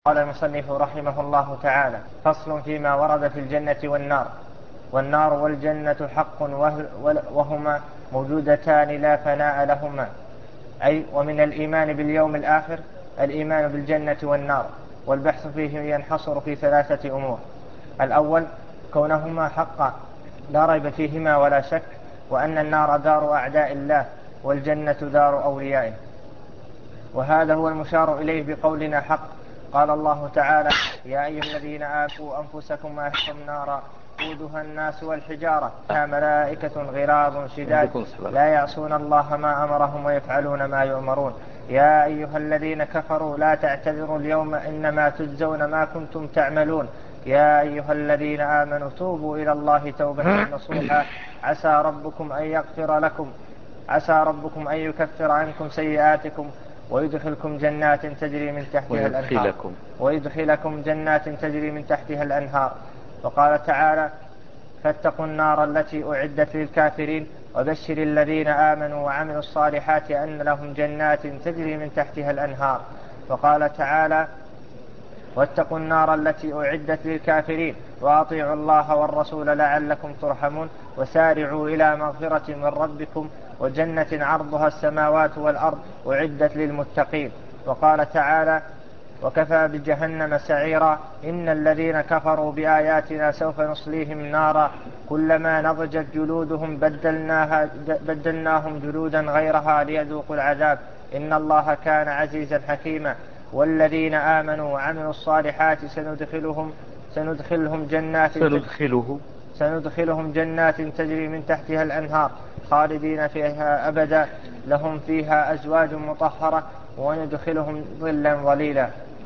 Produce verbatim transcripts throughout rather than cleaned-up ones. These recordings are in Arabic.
قال المصنف رحمه الله تعالى: فصل فيما ورد في الجنة والنار. والنار والجنة حق وهما موجودتان لا فناء لهما، أي ومن الإيمان باليوم الآخر الإيمان بالجنة والنار. والبحث فيه ينحصر في ثلاثة أمور: الأول كونهما حقا لا ريب فيهما ولا شك، وأن النار دار أعداء الله والجنة دار أوليائه، وهذا هو المشار إليه بقولنا حق. قال الله تعالى: يا أيها الذين آمنوا أنفسكم وأهلكم نارا وقودها الناس والحجارة فيها ملائكة غلاظ شداد لا يعصون الله ما أمرهم ويفعلون ما يؤمرون. يا أيها الذين كفروا لا تعتذروا اليوم إنما تجزون ما كنتم تعملون. يا أيها الذين آمنوا توبوا إلى الله توبة نصوحا عسى ربكم أن يغفر لكم عسى ربكم أن يكفر عنكم سيئاتكم ويدخلكم جنات تجري من تحتها الأنهار ويدخلكم جنات تجري من تحتها الأنهار. وقال تعالى: فاتقوا النار التي أعدت للكافرين وبشر الذين آمنوا وعملوا الصالحات أن لهم جنات تجري من تحتها الأنهار. وقال تعالى: واتقوا النار التي أعدت للكافرين وأطيعوا الله والرسول لعلكم ترحمون وسارعوا إلى مغفرة من ربكم وجنة عرضها السماوات والأرض أعدت للمتقين. وقال تعالى: وكفى بجهنم سعيرا إن الذين كفروا بآياتنا سوف نصليهم نارا كلما نضجت جلودهم بدلناها بدلناهم جلودا غيرها ليذوقوا العذاب إن الله كان عزيزا حكيما. والذين آمنوا وعملوا الصالحات سندخلهم سندخلهم جنات سندخله سندخلهم جنات تجري من تحتها الأنهار خالدين فيها أبدا لهم فيها أزواج مطهرة وندخلهم ظلا ظليلا.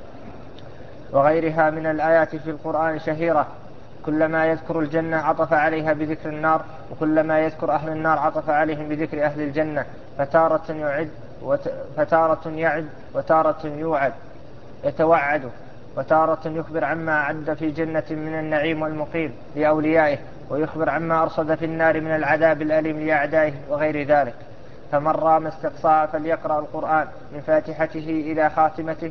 وغيرها من الآيات في القرآن شهيرة، كلما يذكر الجنة عطف عليها بذكر النار، وكلما يذكر أهل النار عطف عليهم بذكر أهل الجنة، فتارة يعد فتارة يعد وتارة يوعد يتوعد، وتارة يخبر عما أعد في جنة من النعيم والمقيم لأوليائه، ويخبر عما أرصد في النار من العذاب الأليم لأعدائه وغير ذلك. فمن رام استقصاء فليقرأ القرآن من فاتحته إلى خاتمته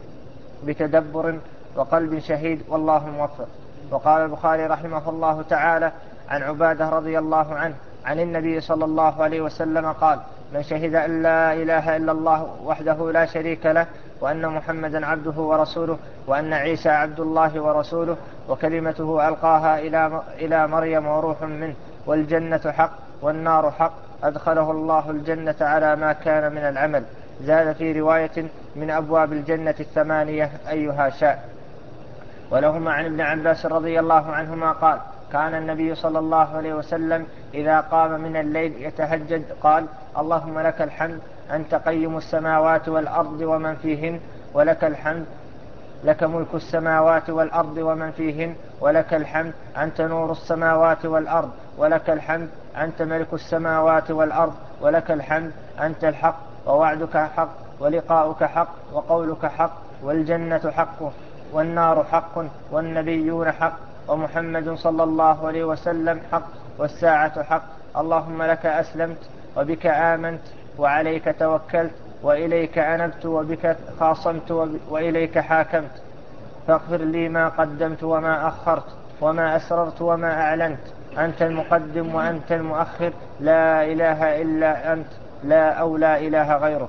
بتدبر وقلب شهيد والله موفق. وقال البخاري رحمه الله تعالى عن عبادة رضي الله عنه عن النبي صلى الله عليه وسلم قال: من شهد أن لا إله إلا الله وحده لا شريك له وأن محمدا عبده ورسوله وأن عيسى عبد الله ورسوله وكلمته ألقاها إلى مريم وروح منه والجنة حق والنار حق أدخله الله الجنة على ما كان من العمل. زاد في رواية: من أبواب الجنة الثمانية أيها شاء. ولهما عن ابن عباس رضي الله عنهما قال: كان النبي صلى الله عليه وسلم إذا قام من الليل يتهجد قال: اللهم لك الحمد أنت قيم السماوات والأرض ومن فيهن ولك الحمد لك ملك السماوات والأرض ومن فيهن ولك الحمد أنت نور السماوات والأرض ولك الحمد أنت ملك السماوات والأرض ولك الحمد أنت الحق ووعدك حق ولقاؤك حق وقولك حق والجنة حق والنار حق والنبيون حق ومحمد صلى الله عليه وسلم حق والساعة حق. اللهم لك أسلمت وبك آمنت وعليك توكلت وإليك أنبت وبك خاصمت وإليك حاكمت فاغفر لي ما قدمت وما أخرت وما أسررت وما أعلنت أنت المقدم وأنت المؤخر لا إله إلا أنت لا أو لا إله غيرك.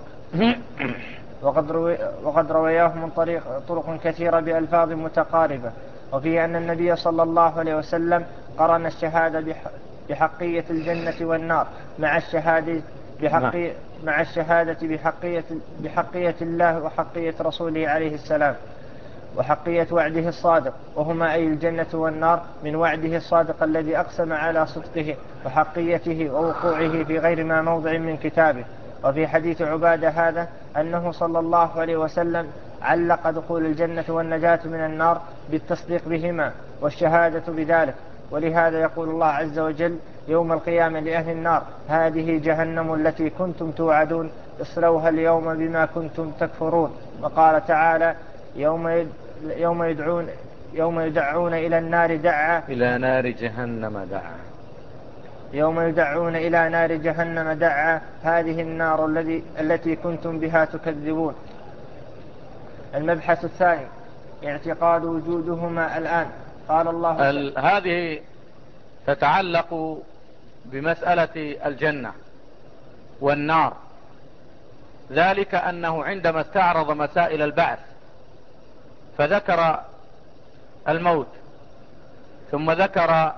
وقد, روي وقد روياه من طريق طرق كثيرة بألفاظ متقاربة، وفيه أن النبي صلى الله عليه وسلم قرن الشهادة بحقية الجنة والنار مع الشهادة بحقية مع الشهادة بحقية, بحقية الله وحقية رسوله عليه السلام وحقية وعده الصادق، وهما أي الجنة والنار من وعده الصادق الذي أقسم على صدقه وحقيته ووقوعه في غير ما موضع من كتابه. وفي حديث عبادة هذا أنه صلى الله عليه وسلم علق دخول الجنة والنجاة من النار بالتصديق بهما والشهادة بذلك. ولهذا يقول الله عز وجل يوم القيامة لأهل النار: هذه جهنم التي كنتم توعدون اصلوها اليوم بما كنتم تكفرون. وقال تعالى: يوم يوم يدعون يوم يدعون إلى النار دعا إلى نار جهنم دعا يوم يدعون إلى نار جهنم دعا هذه النار الذي التي كنتم بها تكذبون. المبحث الثاني: اعتقاد وجودهما الآن. قال الله ال... هذه تتعلق بمسألة الجنة والنار، ذلك أنه عندما استعرض مسائل البعث فذكر الموت، ثم ذكر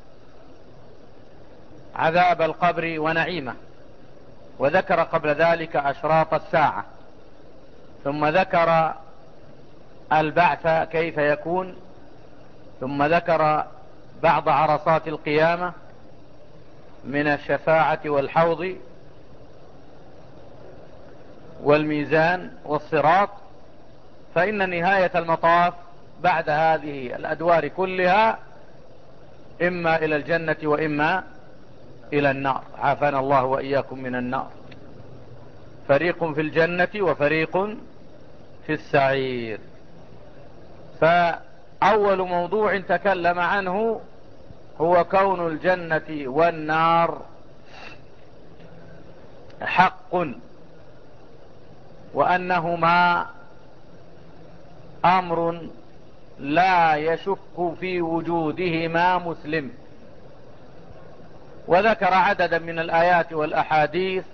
عذاب القبر ونعيمه، وذكر قبل ذلك أشراط الساعة، ثم ذكر البعث كيف يكون، ثم ذكر بعض عرصات القيامة من الشفاعة والحوض والميزان والصراط. فإن نهاية المطاف بعد هذه الأدوار كلها إما إلى الجنة وإما إلى النار، عافانا الله وإياكم من النار. فريق في الجنة وفريق في السعير. فأول موضوع تكلم عنه هو كون الجنة والنار حق، وأنهما أمر لا يشك في وجودهما مسلم. وذكر عددا من الآيات والأحاديث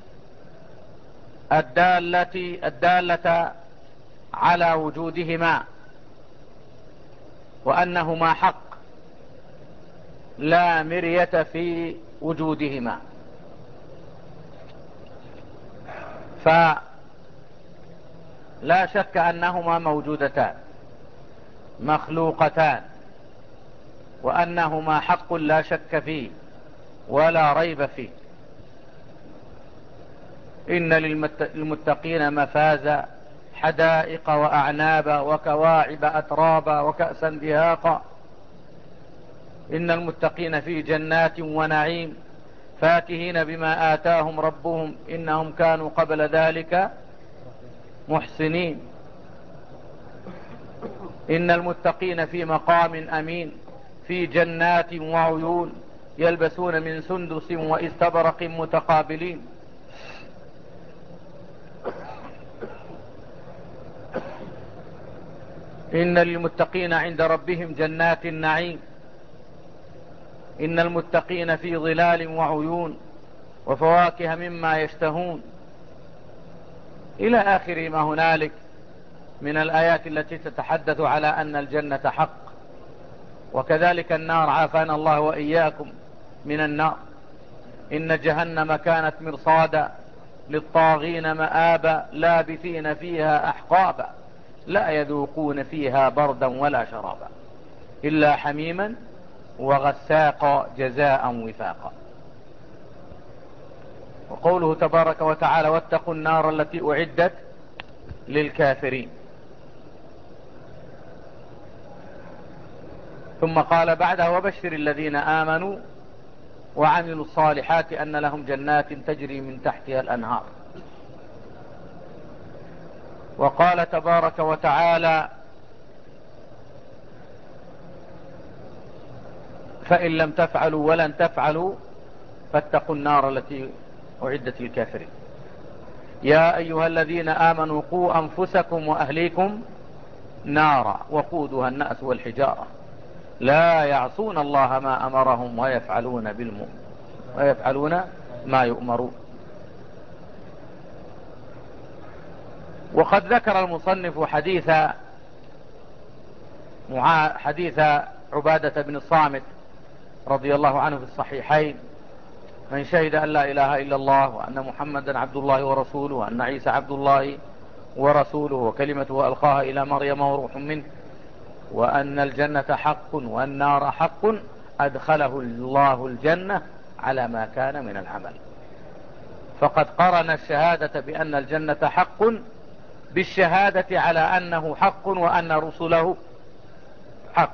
الدالة, الدالة على وجودهما، وأنهما حق لا مرية في وجودهما. فلا شك أنهما موجودتان مخلوقتان، وأنهما حق لا شك فيه ولا ريب فيه. إن للمتقين مفازا حدائق وأعنابا وكواعب أترابا وكأسا دهاقا. إن المتقين في جنات ونعيم فاكهين بما آتاهم ربهم إنهم كانوا قبل ذلك محسنين. إن المتقين في مقام أمين في جنات وعيون يلبسون من سندس واستبرق متقابلين. إن للمتقين عند ربهم جنات النعيم. إن المتقين في ظلال وعيون وفواكه مما يشتهون، إلى آخر ما هنالك من الآيات التي تتحدث على أن الجنة حق. وكذلك النار، عافانا الله وإياكم من النار. إن جهنم كانت مرصادا للطاغين مآبا لابثين فيها أحقابا لا يذوقون فيها بردا ولا شرابا إلا حميما وغساقا جزاء وفاقا. وقوله تبارك وتعالى واتقوا النار التي أعدت للكافرين. ثم قال بعدها وبشر الذين آمنوا وعملوا الصالحات أن لهم جنات تجري من تحتها الأنهار. وقال تبارك وتعالى فإن لم تفعلوا ولن تفعلوا فاتقوا النار التي أعدت للكافرين. يا أيها الذين آمنوا قوا أنفسكم وأهليكم نارا وقودها الناس والحجارة لا يعصون الله ما أمرهم ويفعلون بالمؤمن ويفعلون ما يؤمرون. وقد ذكر المصنف حديث حديث عبادة بن الصامت رضي الله عنه في الصحيحين: من شهد أن لا إله إلا الله وأن محمدا عبد الله ورسوله وأن عيسى عبد الله ورسوله وكلمته ألقاها إلى مريم وروح منه وأن الجنة حق والنار حق أدخله الله الجنة على ما كان من العمل. فقد قرن الشهادة بأن الجنة حق بالشهادة على أنه حق وأن رسله حق.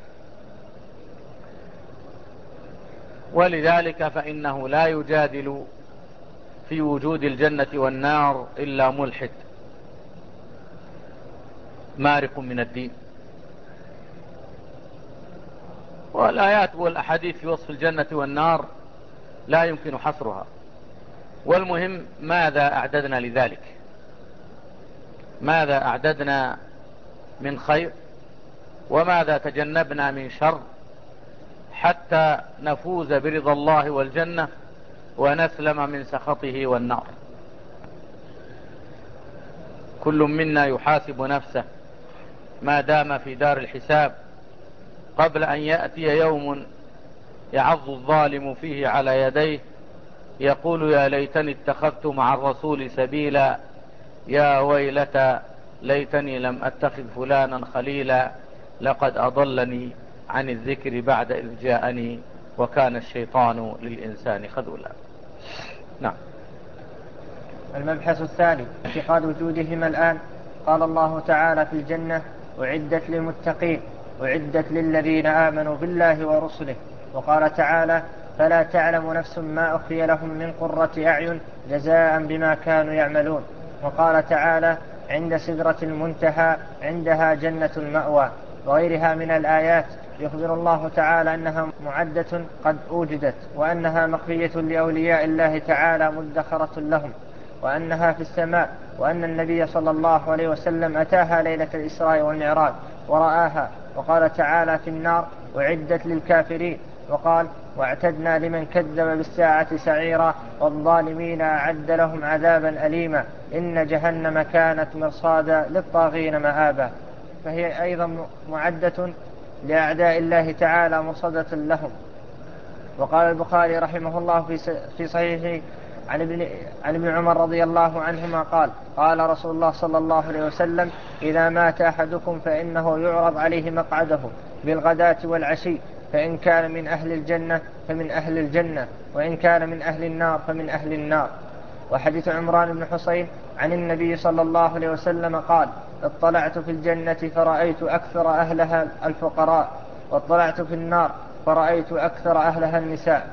ولذلك فإنه لا يجادل في وجود الجنة والنار إلا ملحد مارق من الدين. والآيات والأحاديث في وصف الجنة والنار لا يمكن حصرها. والمهم ماذا أعددنا لذلك؟ ماذا أعددنا من خير وماذا تجنبنا من شر حتى نفوز برضا الله والجنة ونسلم من سخطه والنار. كل منا يحاسب نفسه ما دام في دار الحساب قبل أن يأتي يوم يعض الظالم فيه على يديه يقول يا ليتني اتخذت مع الرسول سبيلا يا ويلتى ليتني لم أتخذ فلانا خليلا لقد أضلني عن الذكر بعد إذ جاءني وكان الشيطان للإنسان خذولا. نعم. المبحث الثاني اعتقاد وجودهما الآن. قال الله تعالى في الجنة أعدت للمتقين أعدت للذين آمنوا بالله ورسله. وقال تعالى فلا تعلم نفس ما أخفي لهم من قرة أعين جزاء بما كانوا يعملون. وقال تعالى عند سدرة المنتهى عندها جنة المأوى. وغيرها من الآيات يخبر الله تعالى أنها معدة قد أوجدت وأنها مخفية لأولياء الله تعالى مدخرة لهم وأنها في السماء وأن النبي صلى الله عليه وسلم أتاها ليلة الإسراء والمعراج ورآها. وقال تعالى في النار أعدت للكافرين. وقال واعتدنا لمن كذب بالساعة سعيرا والظالمين أعد لهم عذابا أليما إن جهنم كانت مرصادا للطاغين مآبا. فهي أيضا معدة لأعداء الله تعالى مرصدة لهم. وقال البخاري رحمه الله في صحيحه عن ابن, عن ابن عمر رضي الله عنهما قال قال رسول الله صلى الله عليه وسلم إذا مات أحدكم فإنه يعرض عليه مقعده بالغداة والعشي فإن كان من أهل الجنة فمن أهل الجنة وإن كان من أهل النار فمن أهل النار. وحديث عمران بن حسين عن النبي صلى الله عليه وسلم قال اطلعت في الجنة فرأيت أكثر أهلها الفقراء واطلعت في النار فرأيت أكثر أهلها النساء.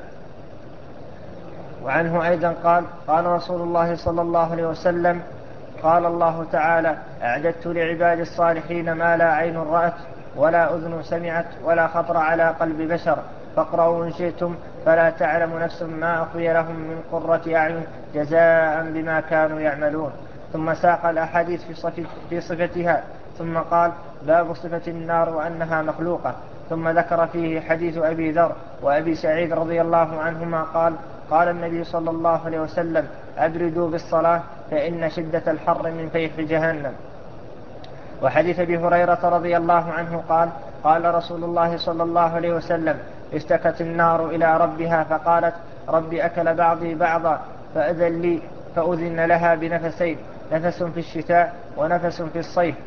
وعنه أيضا قال قال رسول الله صلى الله عليه وسلم قال الله تعالى أعددت لعباد الصالحين ما لا عين رأت ولا أذن سمعت ولا خطر على قلب بشر فاقرأوا إن شئتم فلا تعلم نفس ما أخفي لهم من قرة أعين جزاء بما كانوا يعملون. ثم ساق الأحاديث في صفتها ثم قال باب صفة النار وأنها مخلوقة. ثم ذكر فيه حديث أبي ذر وأبي سعيد رضي الله عنهما قال قال النبي صلى الله عليه وسلم أبردوا بالصلاة فإن شدة الحر من فيح جهنم. وحديث أبي هريرة رضي الله عنه قال قال رسول الله صلى الله عليه وسلم اشتكت النار إلى ربها فقالت رب أكل بعضي بعضا فأذن لي فأذن لها بنفسين نفس في الشتاء ونفس في الصيف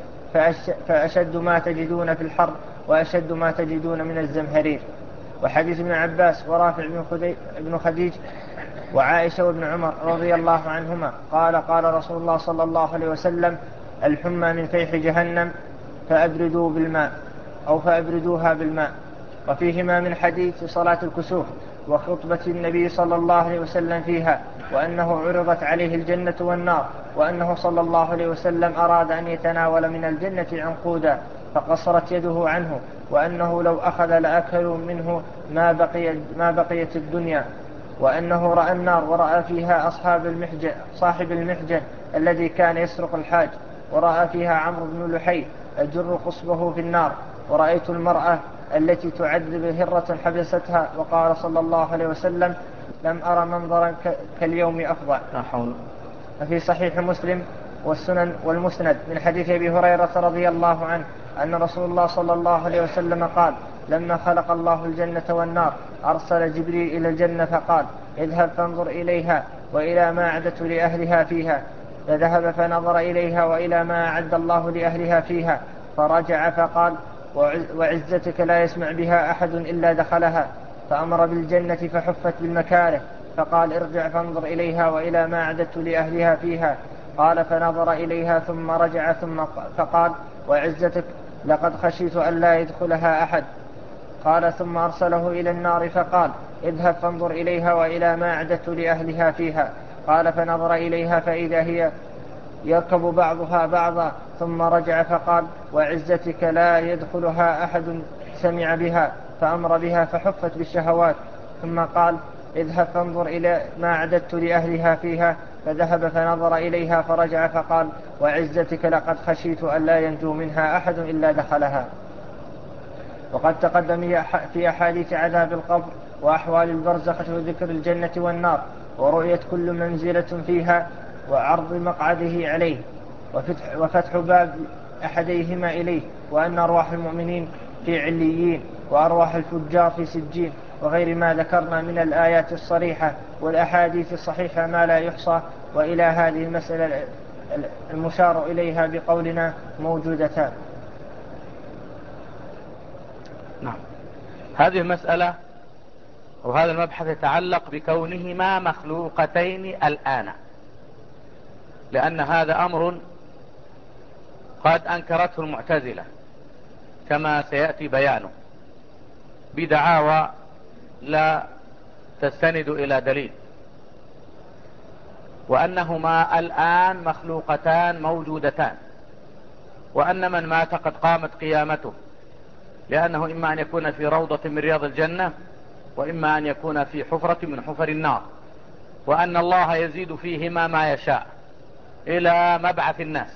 فأشد ما تجدون في الحر وأشد ما تجدون من الزمهرير. وحديث ابن عباس ورافع بن خديج وعائشة وابن عمر رضي الله عنهما قال قال رسول الله صلى الله عليه وسلم الحمى من فيح جهنم فأبردوا بالماء أو فأبردوها بالماء. وفيهما من حديث صلاة الكسوف وخطبة النبي صلى الله عليه وسلم فيها وأنه عرضت عليه الجنة والنار وأنه صلى الله عليه وسلم أراد أن يتناول من الجنة عنقودا فقصرت يده عنه وأنه لو أخذ لأكلوا منه ما, بقي ما بقيت الدنيا. وأنه رأى النار ورأى فيها أصحاب المحجن صاحب المحجن الذي كان يسرق الحاج ورأى فيها عمرو بن لحي أجر قصبه في النار. ورأيت المرأة التي تعذب هرة حبستها. وقال صلى الله عليه وسلم لم أرى منظرا كاليوم أفضل. ففي صحيح مسلم والسنن والمسند من حديث أبي هريرة رضي الله عنه أن رسول الله صلى الله عليه وسلم قال لما خلق الله الجنة والنار أرسل جبريل إلى الجنة فقال اذهب فانظر إليها وإلى ما أعدت لأهلها فيها. فذهب فنظر إليها وإلى ما أعد الله لأهلها فيها فرجع فقال وعزتك لا يسمع بها أحد إلا دخلها. فأمر بالجنة فحفت بالمكاره فقال ارجع فانظر إليها وإلى ما أعددت لأهلها فيها. قال فنظر إليها ثم رجع ثم فقال وعزتك لقد خشيت أن لا يدخلها أحد. قال ثم أرسله إلى النار فقال اذهب فانظر إليها وإلى ما أعددت لأهلها فيها. قال فنظر إليها فإذا هي يركب بعضها بعضا ثم رجع فقال وعزتك لا يدخلها أحد سمع بها. فأمر بها فحفت بالشهوات ثم قال اذهب فانظر إلى ما أعددت لأهلها فيها. فذهب فنظر إليها فرجع فقال وعزتك لقد خشيت أن لا ينجو منها أحد إلا دخلها. وقد تقدم في أحاديث عذاب القبر وأحوال البرزخ وذكر الجنة والنار ورؤية كل منزلة فيها وعرض مقعده عليه وفتح, وفتح باب أحديهما إليه، وأن أرواح المؤمنين في عليين وأرواح الفجار في سجين، وغير ما ذكرنا من الآيات الصريحة والأحاديث الصحيحة ما لا يحصى. وإلى هذه المسألة المشار إليها بقولنا موجودتان. نعم. هذه المسألة وهذا المبحث يتعلق بكونهما مخلوقتين الآن، لأن هذا أمر قد أنكرته المعتزلة كما سيأتي بيانه بدعاوى لا تستند إلى دليل، وأنهما الآن مخلوقتان موجودتان، وأن من مات قد قامت قيامته، لأنه إما أن يكون في روضة من رياض الجنة وإما أن يكون في حفرة من حفر النار، وأن الله يزيد فيهما ما يشاء إلى مبعث الناس.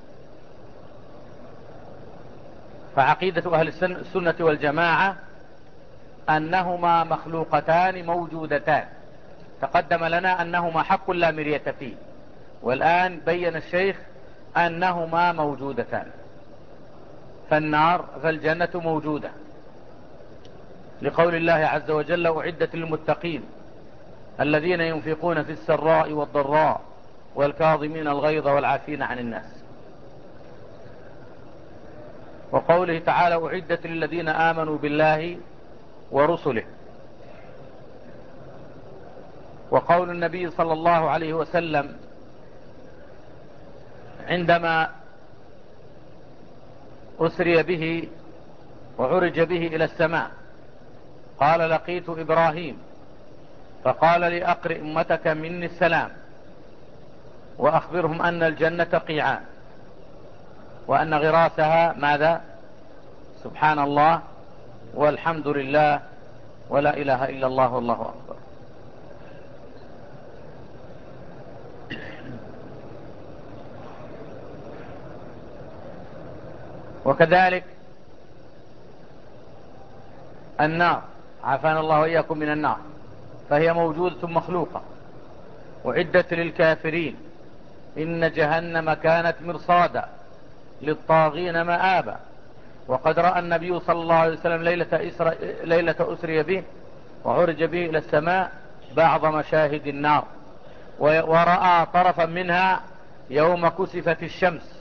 فعقيدة أهل السنة والجماعة أنهما مخلوقتان موجودتان. تقدم لنا أنهما حق لا مرية فيه، والآن بين الشيخ أنهما موجودتان. فالنار فالجنة موجودة، لقول الله عز وجل: أعدت للمتقين الذين ينفقون في السراء والضراء والكاظمين الغيظ والعافين عن الناس. وقوله تعالى: أعدت للذين آمنوا بالله ورسله. وقول النبي صلى الله عليه وسلم عندما أسري به وعرج به إلى السماء قال: لقيت إبراهيم فقال لي: أقرئ أمتك مني السلام وأخبرهم أن الجنة قيعان وأن غراسها ماذا؟ سبحان الله والحمد لله ولا إله إلا الله والله أكبر. وكذلك النار، عافانا الله وإياكم من النار، فهي موجودة مخلوقة. وعدت للكافرين إن جهنم كانت مرصادا للطاغين مآبا. وقد رأى النبي صلى الله عليه وسلم ليلة, إسر... ليلة أسري به وعرج به إلى السماء بعض مشاهد النار، ورأى طرفا منها يوم كسفت الشمس،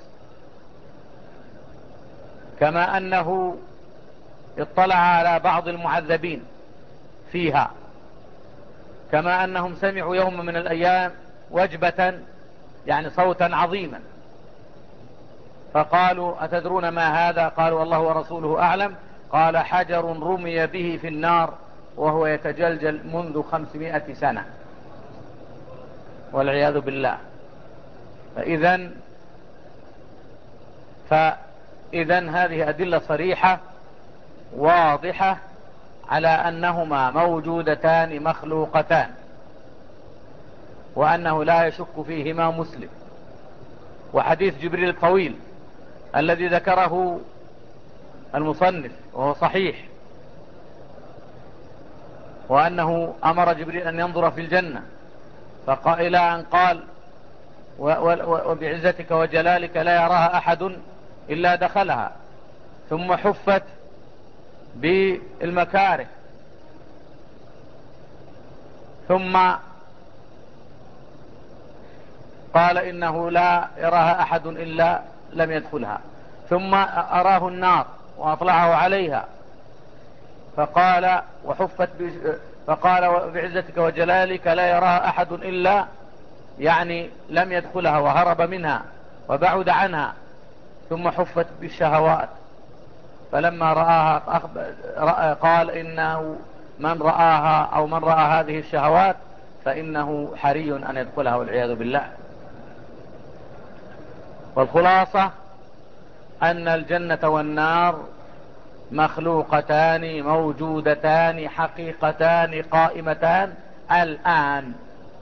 كما أنه اطلع على بعض المعذبين فيها، كما أنهم سمعوا يوم من الأيام وجبة يعني صوتا عظيما، فقالوا: أتدرون ما هذا؟ قالوا: الله ورسوله أعلم. قال: حجر رمي به في النار وهو يتجلجل منذ خمسمائة سنة والعياذ بالله. فإذن فإذن هذه أدلة صريحة واضحة على أنهما موجودتان مخلوقتان، وأنه لا يشك فيهما مسلم. وحديث جبريل الطويل الذي ذكره المصنف وهو صحيح، وأنه أمر جبريل أن ينظر في الجنة فقال إلى أن قال: وبعزتك وجلالك لا يراها أحد إلا دخلها، ثم حفت بالمكاره، ثم قال إنه لا يراها أحد إلا لم يدخلها، ثم أراه النار وأطلعه عليها فقال وحفت فقال بعزتك وجلالك لا يراها أحد إلا يعني لم يدخلها وهرب منها وبعد عنها، ثم حفت بالشهوات، فلما رآها قال إنه من رآها أو من رأى هذه الشهوات فإنه حري أن يدخلها والعياذ بالله. والخلاصة أن الجنة والنار مخلوقتان موجودتان حقيقتان قائمتان الآن،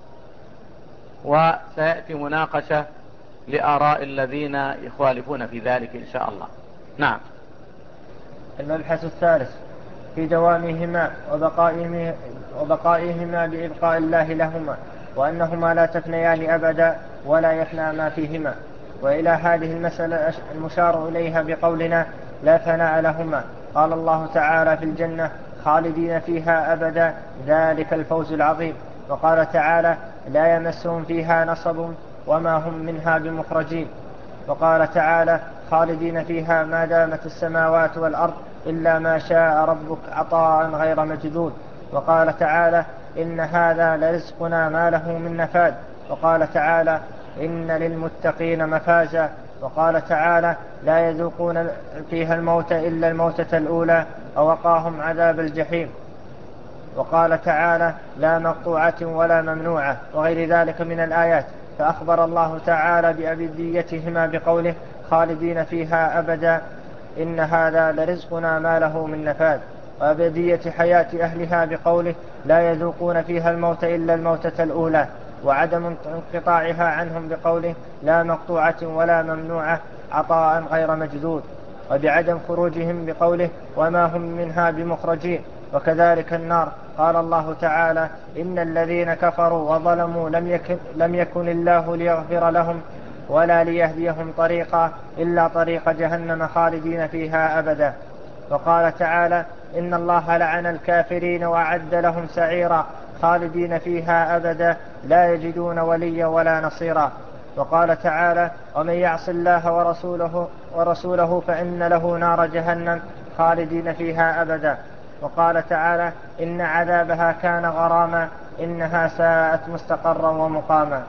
وسيأتي مناقشة لآراء الذين يخالفون في ذلك إن شاء الله. نعم. المبحث الثالث في دوامهما وبقائهما, وبقائهما بإبقاء الله لهما، وأنهما لا تفنيان أبدا ولا يفنى ما فيهما. وإلى هذه المسألة المشار إليها بقولنا لا فناء لهما قال الله تعالى في الجنة خالدين فيها أبدا ذلك الفوز العظيم. وقال تعالى لا يمسهم فيها نصب وما هم منها بمخرجين. وقال تعالى خالدين فيها ما دامت السماوات والأرض إلا ما شاء ربك عطاء غير مجدود. وقال تعالى إن هذا لرزقنا ما له من نفاد. وقال تعالى إن للمتقين مفازا. وقال تعالى لا يذوقون فيها الموت إلا الموتة الأولى ووقاهم عذاب الجحيم. وقال تعالى لا مقطوعة ولا ممنوعة وغير ذلك من الآيات. فأخبر الله تعالى بأبديتهما بقوله خالدين فيها أبدا إن هذا لرزقنا ما له من نفاد، وأبدية حياة أهلها بقوله لا يذوقون فيها الموت إلا الموتة الأولى، وعدم انقطاعها عنهم بقوله لا مقطوعة ولا ممنوعة عطاء غير مجدود، وبعدم خروجهم بقوله وما هم منها بمخرجين. وكذلك النار قال الله تعالى إن الذين كفروا وظلموا لم يكن, لم يكن الله ليغفر لهم ولا ليهديهم طريقا إلا طريق جهنم خالدين فيها أبدا. وقال تعالى إن الله لعن الكافرين وأعد لهم سعيرا خالدين فيها أبدا لا يجدون وليا ولا نصيرا. وقال تعالى ومن يعص الله ورسوله, ورسوله فإن له نار جهنم خالدين فيها أبدا. وقال تعالى إن عذابها كان غراما إنها ساءت مستقرا ومقاما.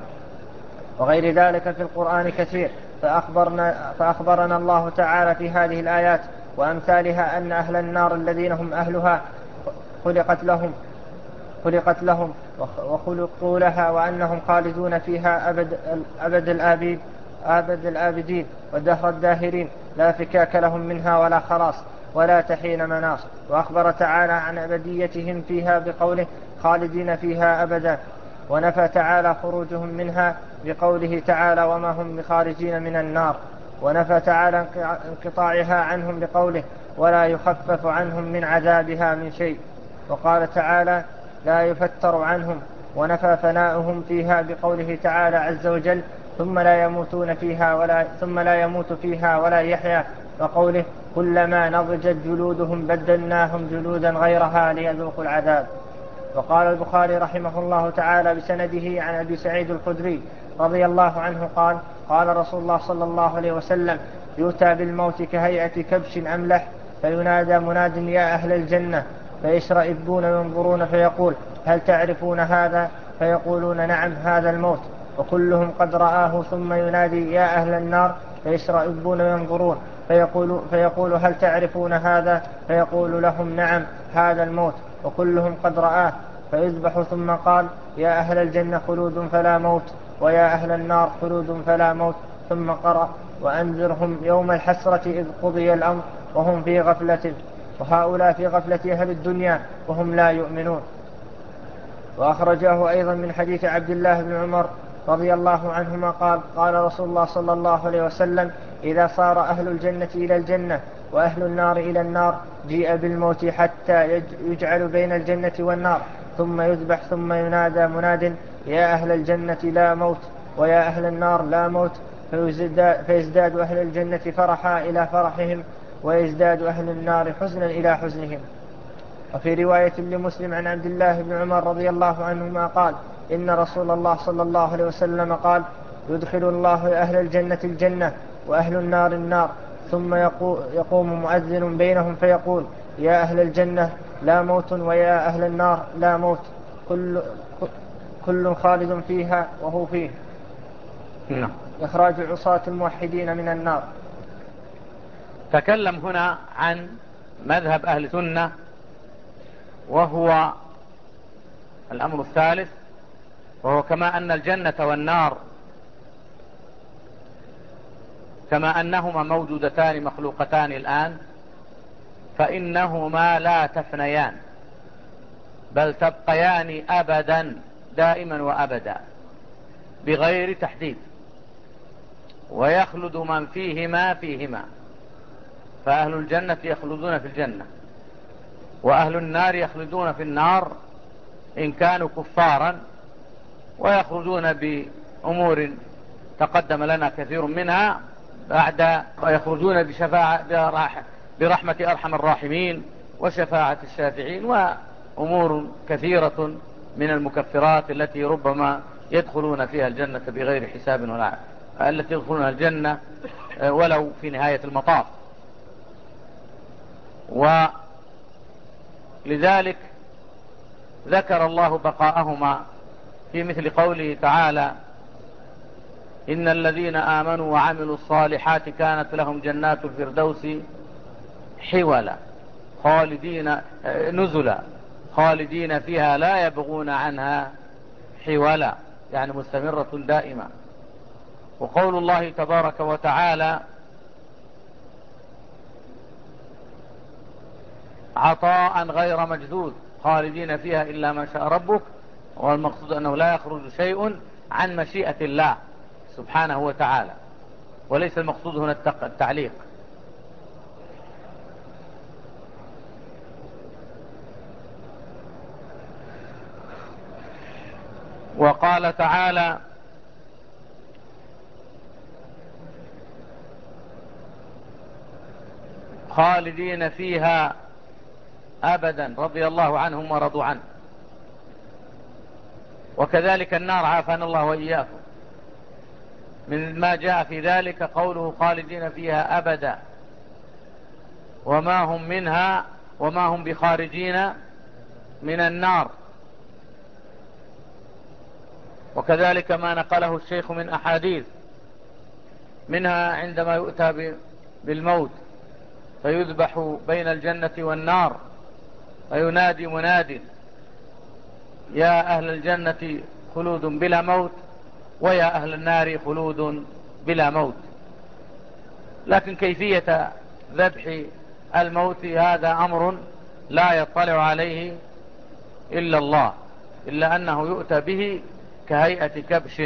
وغير ذلك في القرآن كثير. فأخبرنا, فأخبرنا الله تعالى في هذه الآيات وأمثالها أن أهل النار الذين هم أهلها خلقت لهم, خلقت لهم وخلقوا لها، وأنهم خالدون فيها أبد, أبد, الآبد أبد الآبدين ودهر الداهرين لا فكاك لهم منها ولا خلاص ولا تحين مناص. وأخبر تعالى عن أبديتهم فيها بقوله خالدين فيها أبدا، ونفى تعالى خروجهم منها بقوله تعالى وما هم بخارجين من النار، ونفى تعالى انقطاعها عنهم بقوله ولا يخفف عنهم من عذابها من شيء. وقال تعالى لا يفتر عنهم، ونفى فناؤهم فيها بقوله تعالى عز وجل ثم لا يموتون فيها ولا ثم لا يموت فيها ولا يحيا، وقوله كلما نضجت جلودهم بدلناهم جلودا غيرها ليذوقوا العذاب. وقال البخاري رحمه الله تعالى بسنده عن أبي سعيد الخدري رضي الله عنه قال قال رسول الله صلى الله عليه وسلم يؤتى بالموت كهيئة كبش أملح فينادى مناد يا أهل الجنة فيشرئبون وينظرون فيقول هل تعرفون هذا؟ فيقولون نعم هذا الموت، وكلهم قد رآه. ثم ينادي يا أهل النار فيشرئبون وينظرون فيقول, فيقول هل تعرفون هذا؟ فيقول لهم نعم هذا الموت، وكلهم قد رآه. فيذبح ثم قال يا أهل الجنة خلود فلا موت ويا أهل النار خلود فلا موت، ثم قرأ وأنذرهم يوم الحسرة إذ قضي الأمر وهم في غفلة، وهؤلاء في غفلة أهل الدنيا وهم لا يؤمنون. وأخرجه أيضا من حديث عبد الله بن عمر رضي الله عنهما قال قال رسول الله صلى الله عليه وسلم إذا صار أهل الجنة إلى الجنة وأهل النار إلى النار جيء بالموت حتى يجعل بين الجنة والنار ثم يذبح ثم ينادى مناد يا أهل الجنة لا موت ويا أهل النار لا موت، فيزداد أهل الجنة فرحا إلى فرحهم ويزداد أهل النار حزنا إلى حزنهم. وفي رواية لمسلم عن عبد الله بن عمر رضي الله عنهما قال إن رسول الله صلى الله عليه وسلم قال يدخل الله أهل الجنة الجنة وأهل النار النار، ثم يقوم مؤذن بينهم فيقول يا أهل الجنة لا موت ويا أهل النار لا موت، كل, كل خالد فيها وهو فيه. نعم. إخراج عصاة الموحدين من النار. تكلم هنا عن مذهب أهل السنة وهو الأمر الثالث، وهو كما أن الجنة والنار كما أنهما موجودتان مخلوقتان الآن فإنهما لا تفنيان بل تبقيان أبدا دائما وأبدا بغير تحديد، ويخلد من فيهما فيهما فأهل الجنة يخلدون في الجنة، وأهل النار يخلدون في النار إن كانوا كفارا، ويخرجون بأمور تقدم لنا كثير منها بعد، ويخرجون بشفاعة برحمة أرحم الراحمين وشفاعة الشافعين، وأمور كثيرة من المكفرات التي ربما يدخلون فيها الجنة بغير حساب ولا التي يدخلون الجنة ولو في نهاية المطاف. ولذلك ذكر الله بقاءهما في مثل قوله تعالى: إن الذين آمنوا وعملوا الصالحات كانت لهم جنات الفردوس حولا خالدين نزلا خالدين فيها لا يبغون عنها حولا، يعني مستمرة دائما. وقول الله تبارك وتعالى: عطاء غير مجذوذ خالدين فيها إلا ما شاء ربك، والمقصود أنه لا يخرج شيء عن مشيئة الله سبحانه وتعالى، وليس المقصود هنا التعليق. وقال تعالى: خالدين فيها أبدا رضي الله عنهم ورضوا عنه. وكذلك النار عافانا الله وإياكم. من ما جاء في ذلك قوله خالدين فيها أبدا وما هم منها وما هم بخارجين من النار. وكذلك ما نقله الشيخ من أحاديث، منها عندما يؤتى بالموت فيذبح بين الجنة والنار فينادي مناد: يا أهل الجنة خلود بلا موت، ويا أهل النار خلود بلا موت. لكن كيفية ذبح الموت هذا أمر لا يطلع عليه إلا الله، إلا أنه يؤتى به كهيئة كبش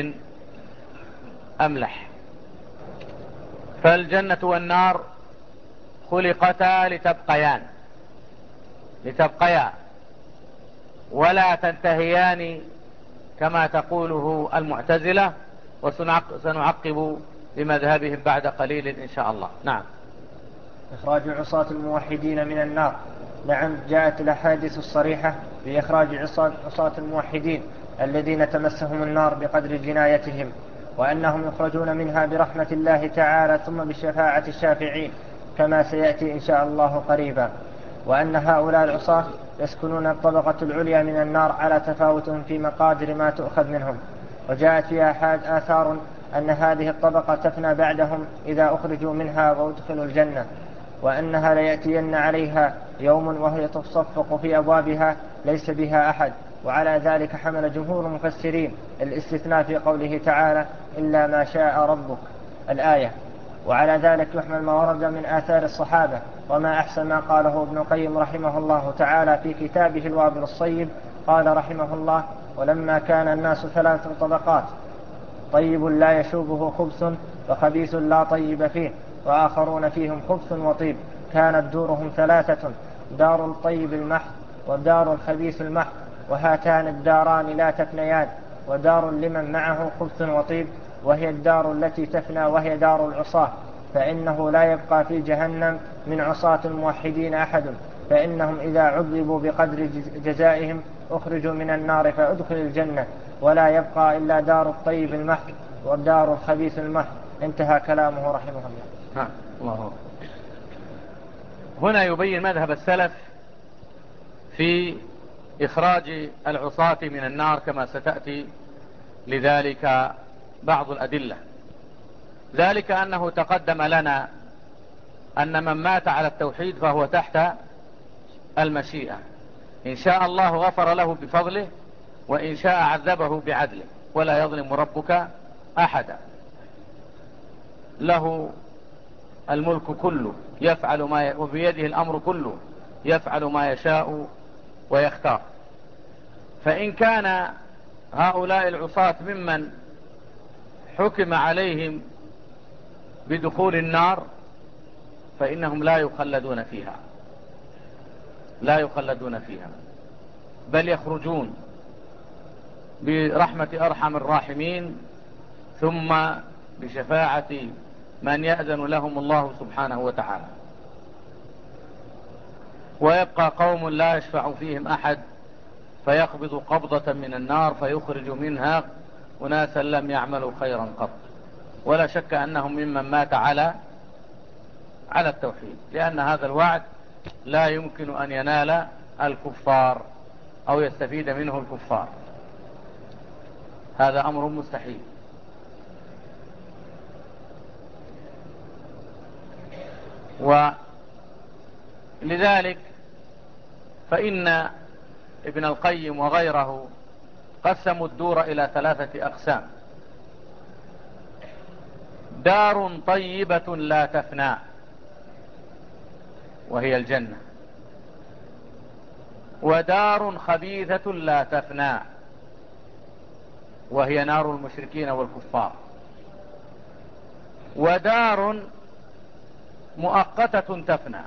أملح. فالجنة والنار خلقتا لتبقيان لتبقيا ولا تنتهيان كما تقوله المعتزلة، وسنعقب بمذهبهم بعد قليل إن شاء الله. نعم. إخراج عصاة الموحدين من النار. نعم، جاءت الأحاديث الصريحة بإخراج عصاة الموحدين الذين تمسهم النار بقدر جنايتهم، وأنهم يخرجون منها برحمة الله تعالى ثم بشفاعة الشافعين كما سيأتي إن شاء الله قريبا. وأن هؤلاء العصاة يسكنون الطبقة العليا من النار على تفاوتهم في مقادر ما تؤخذ منهم. وجاءت فيها آثار أن هذه الطبقة تفنى بعدهم إذا أخرجوا منها وادخلوا الجنة، وأنها ليأتين عليها يوم وهي تصفق في أبوابها ليس بها أحد. وعلى ذلك حمل جمهور المفسرين الاستثناء في قوله تعالى: إلا ما شاء ربك الآية. وعلى ذلك يحمل ما ورد من آثار الصحابة، وما أحسن ما قاله ابن القيم رحمه الله تعالى في كتابه الوابل الصيب. قال رحمه الله: ولما كان الناس ثلاث طبقات، طيب لا يشوبه خبث وخبيث لا طيب فيه، وآخرون فيهم خبث وطيب، كانت دورهم ثلاثة: دار الطيب المحض ودار الخبيث المحض، وهاتان الداران لا تفنيان، ودار لمن معه خبث وطيب، وهي الدار التي تفنى وهي دار العصاة، فإنه لا يبقى في جهنم من عصاة الموحدين أحد، فإنهم إذا عذبوا بقدر جزائهم أخرجوا من النار فأدخل الجنة، ولا يبقى إلا دار الطيب المحض ودار الخبيث المحض. انتهى كلامه رحمه الله. نعم. الله. هنا يبين مذهب السلف في إخراج العصاة من النار كما ستأتي لذلك بعض الأدلة. ذلك أنه تقدم لنا أن من مات على التوحيد فهو تحت المشيئة، إن شاء الله غفر له بفضله، وإن شاء عذبه بعدله، ولا يظلم ربك أحدا. له الملك كله يفعل ما ي... وبيده الأمر كله يفعل ما يشاء ويختار. فإن كان هؤلاء العصاة ممن حكم عليهم بدخول النار فإنهم لا يخلدون فيها، لا يخلدون فيها، بل يخرجون برحمة أرحم الراحمين، ثم بشفاعة من يأذن لهم الله سبحانه وتعالى. ويبقى قوم لا يشفع فيهم أحد فيقبض قبضة من النار فيخرج منها أناسا لم يعملوا خيرا قط. ولا شك أنهم ممن مات على على التوحيد، لأن هذا الوعد لا يمكن أن ينال الكفار أو يستفيد منه الكفار، هذا أمر مستحيل. ولذلك فإن ابن القيم وغيره قسموا الدور إلى ثلاثة أقسام: دار طيبة لا تفنى وهي الجنة، ودار خبيثة لا تفنى وهي نار المشركين والكفار، ودار مؤقتة تفنى.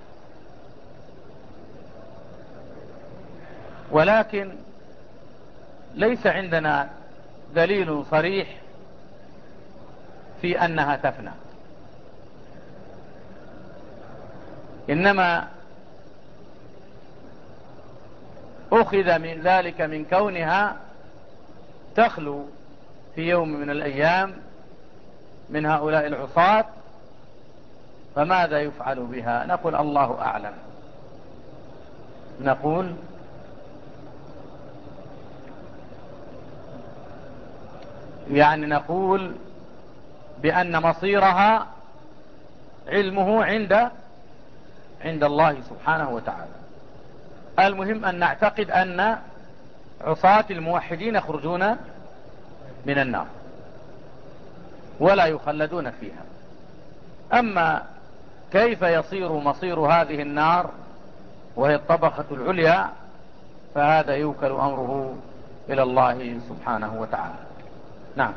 ولكن ليس عندنا دليل صريح في أنها تفنى، إنما أخذ من ذلك من كونها تخلو في يوم من الأيام من هؤلاء العصاة، فماذا يفعل بها؟ نقول الله أعلم. نقول يعني نقول بأن مصيرها علمه عند عند الله سبحانه وتعالى. المهم أن نعتقد أن عصاة الموحدين يخرجون من النار ولا يخلدون فيها. أما كيف يصير مصير هذه النار وهي الطبقة العليا فهذا يوكل أمره إلى الله سبحانه وتعالى. نعم.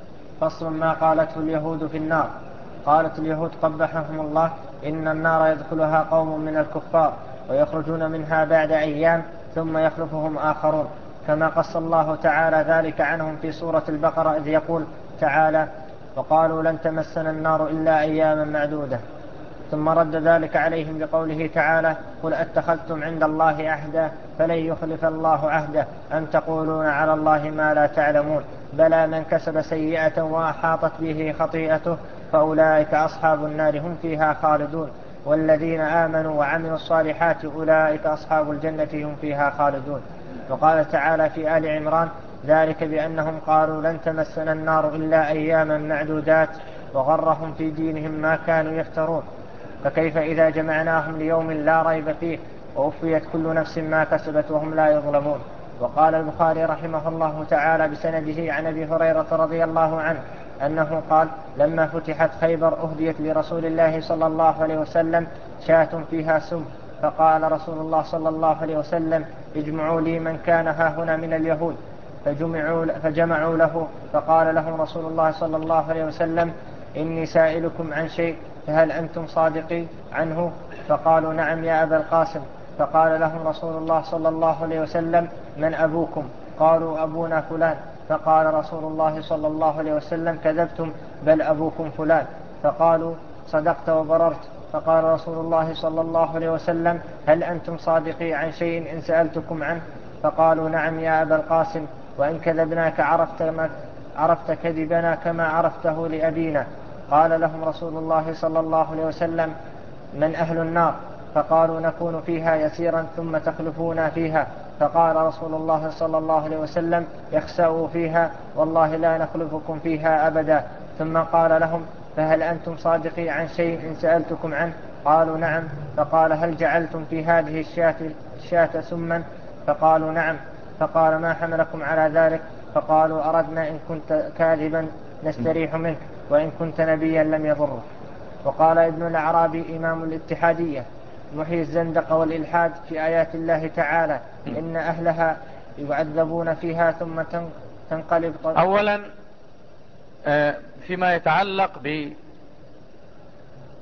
فصل ما قالته اليهود في النار. قالت اليهود قبحهم الله: إن النار يدخلها قوم من الكفار ويخرجون منها بعد أيام ثم يخلفهم آخرون، كما قص الله تعالى ذلك عنهم في سورة البقرة إذ يقول تعالى: وقالوا لن تمسنا النار إلا أياما معدودة. ثم رد ذلك عليهم بقوله تعالى: قل أتخذتم عند الله عهدا فلن يخلف الله عهده أم تقولون على الله ما لا تعلمون، بلى من كسب سيئة وأحاطت به خطيئته فأولئك أصحاب النار هم فيها خالدون، والذين آمنوا وعملوا الصالحات أولئك أصحاب الجنة هم فيها خالدون. وقال تعالى في آل عمران: ذلك بأنهم قالوا لن تمسنا النار إلا أياما معدودات وغرهم في دينهم ما كانوا يفترون، فكيف إذا جمعناهم ليوم لا ريب فيه ووفيت كل نفس ما كسبت وهم لا يظلمون. وقال البخاري رحمه الله تعالى بسنده عن أبي هريرة رضي الله عنه أنه قال: لما فتحت خيبر أهديت لرسول الله صلى الله عليه وسلم شاة فيها سم، فقال رسول الله صلى الله عليه وسلم: اجمعوا لي من كان هاهنا من اليهود، فجمعوا, فجمعوا له، فقال لهم رسول الله صلى الله عليه وسلم: إني سائلكم عن شيء فهل أنتم صادقي عنه؟ فقالوا: نعم يا أبا القاسم. فقال لهم رسول الله صلى الله عليه وسلم: من أبوكم؟ قالوا: أبونا فلان. فقال رسول الله صلى الله عليه وسلم: كذبتم، بل أبوكم فلان. فقالوا: صدقت وبررت. فقال رسول الله صلى الله عليه وسلم: هل أنتم صادقي عن شيء إن سألتكم عنه؟ فقالوا: نعم يا أبا القاسم، وإن كذبناك عرفت, عرفت كذبنا كما عرفته لأبينا. قال لهم رسول الله صلى الله عليه وسلم: من أهل النار؟ فقالوا: نكون فيها يسيرا ثم تخلفونا فيها. فقال رسول الله صلى الله عليه وسلم: اخسأوا فيها والله لا نخلفكم فيها أبدا. ثم قال لهم: فهل أنتم صادقي عن شيء إن سألتكم عنه؟ قالوا: نعم. فقال: هل جعلتم في هذه الشاة, الشاة سما؟ فقالوا: نعم. فقال: ما حملكم على ذلك؟ فقالوا: أردنا إن كنت كاذبا نستريح منك، وإن كنت نبيا لم يضره. وقال ابن الأعرابي إمام الاتحادية محيي الزندقة والإلحاد في آيات الله تعالى: إن أهلها يعذبون فيها ثم تنقلب. أولا فيما يتعلق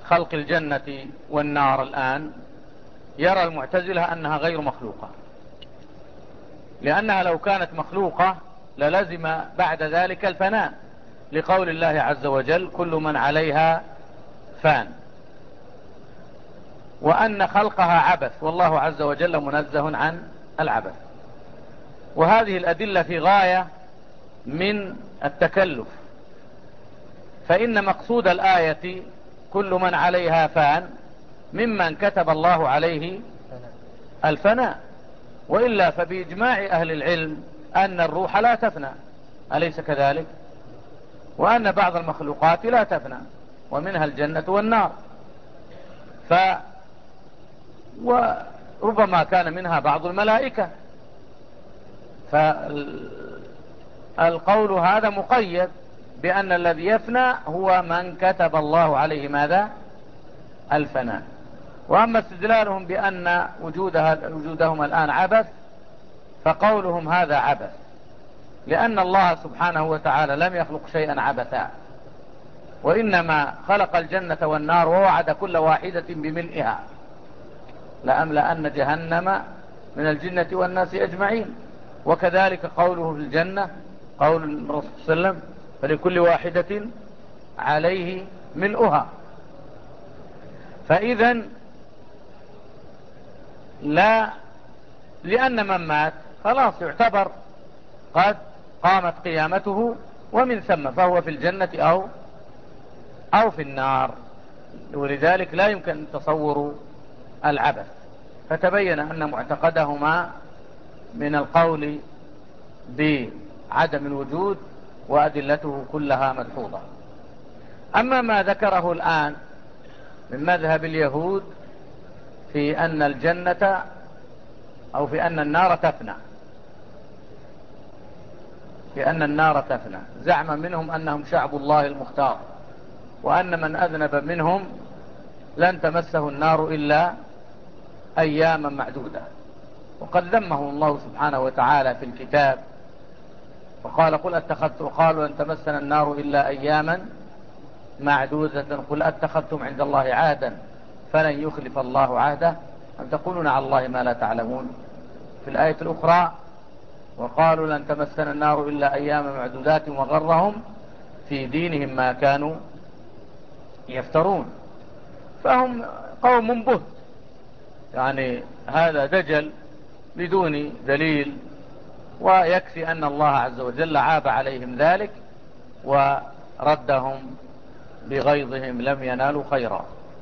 خلق الجنة والنار الآن يرى المعتزلة أنها غير مخلوقة، لأنها لو كانت مخلوقة للزم بعد ذلك الفناء، لقول الله عز وجل كل من عليها فان، وأن خلقها عبث، والله عز وجل منزه عن العبث. وهذه الأدلة في غاية من التكلف، فإن مقصود الآية كل من عليها فان ممن كتب الله عليه الفناء، وإلا فبإجماع أهل العلم أن الروح لا تفنى، أليس كذلك؟ وأن بعض المخلوقات لا تفنى، ومنها الجنة والنار، ف وربما كان منها بعض الملائكة، فالقول هذا مقيد بأن الذي يفنى هو من كتب الله عليه ماذا؟ الفناء. وأما استدلالهم بأن وجودها وجودهم الآن عبث، فقولهم هذا عبث، لأن الله سبحانه وتعالى لم يخلق شيئا عبثا، وإنما خلق الجنة والنار ووعد كل واحدة بملئها، لأملأن جهنم من الجنة والناس أجمعين. وكذلك قوله في الجنة قول الرسول صلى الله عليه وسلم فلكل واحدة عليه ملؤها. فإذا لا، لأن من مات خلاص يعتبر قد قامت قيامته، ومن ثم فهو في الجنة أو أو في النار، ولذلك لا يمكن تصور العبث. فتبين أن معتقدهما من القول بعدم الوجود وأدلته كلها مدحوظة. أما ما ذكره الآن من مذهب اليهود في أن الجنة أو في أن النار تفنى، في أن النار تفنى، زعم منهم أنهم شعب الله المختار، وأن من أذنب منهم لن تمسه النار إلا أياما معدودة. وقد ذمه الله سبحانه وتعالى في الكتاب وقال قل أتخذت وقالوا لن تمسنا النار إلا أياما معدودة قل أتخذتم عند الله عهدا فلن يخلف الله عهده أم تقولون على الله ما لا تعلمون. في الآية الأخرى وقالوا لن تمسنا النار إلا أياما معدودات وغرهم في دينهم ما كانوا يفترون. فهم قوم بهت، يعني هذا دجل بدون دليل، ويكفي أن الله عز وجل عاب عليهم ذلك وردهم بغيظهم لم ينالوا خيرا.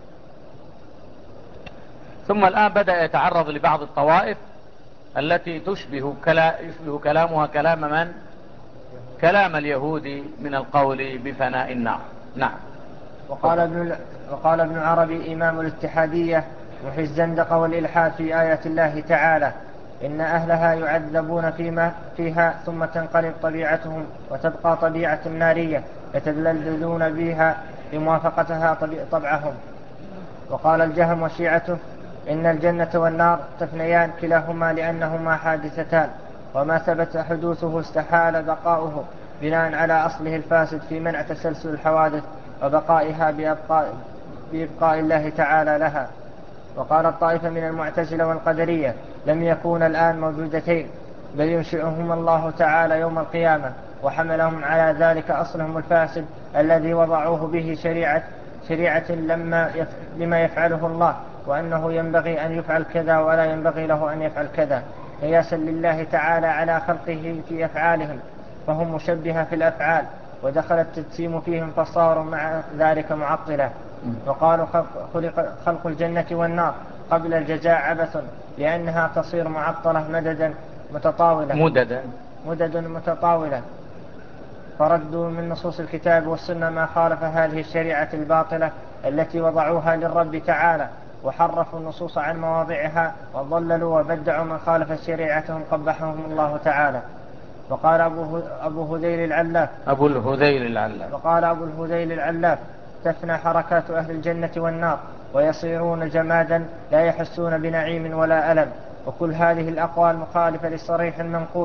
ثم الآن بدأ يتعرض لبعض الطوائف التي تشبه كلا يشبه كلامها كلام من؟ كلام اليهود من القول بفناء النار. نعم. وقال ابن, وقال ابن عربي إمام الاتحادية محي الزندقة والإلحاد في آية الله تعالى إن أهلها يعذبون فيما فيها ثم تنقلب طبيعتهم وتبقى طبيعة نارية يتلذذون بها لموافقتها طبعهم. وقال الجهم وشيعته إن الجنة والنار تفنيان كلاهما لأنهما حادثتان، وما ثبت حدوثه استحال بقاؤه بناء على أصله الفاسد في منع تسلسل الحوادث وبقائها بإبقاء, بإبقاء الله تعالى لها. وقال الطائفة من المعتزلة والقدرية لم يكون الآن موجودتين، بل ينشئهما الله تعالى يوم القيامة، وحملهم على ذلك أصلهم الفاسد الذي وضعوه به شريعة, شريعة لما يف... لما يفعله الله، وأنه ينبغي أن يفعل كذا ولا ينبغي له أن يفعل كذا، قياسا لله تعالى على خلقه في أفعالهم، فهم مشبهة في الأفعال، ودخل التجسيم فيهم فصاروا مع ذلك معطلة. وقالوا خلق خلق الجنة والنار قبل الجزاء عبث لأنها تصير معطلة مددا متطاولة مددا مدد متطاولة، فردوا من نصوص الكتاب والسنة ما خالف هذه الشريعة الباطلة التي وضعوها للرب تعالى، وحرفوا النصوص عن مواضعها وضللوا وبدعوا من خالف شريعتهم قبحهم الله تعالى. وقال أبو, أبو هذيل العلاف أبو الهذيل العلاف وقال أبو الهذيل العلاف تفنى حركات أهل الجنة والنار ويصيرون جمادا لا يحسون بنعيم ولا ألم. وكل هذه الأقوال مخالفة للصريح المنقول،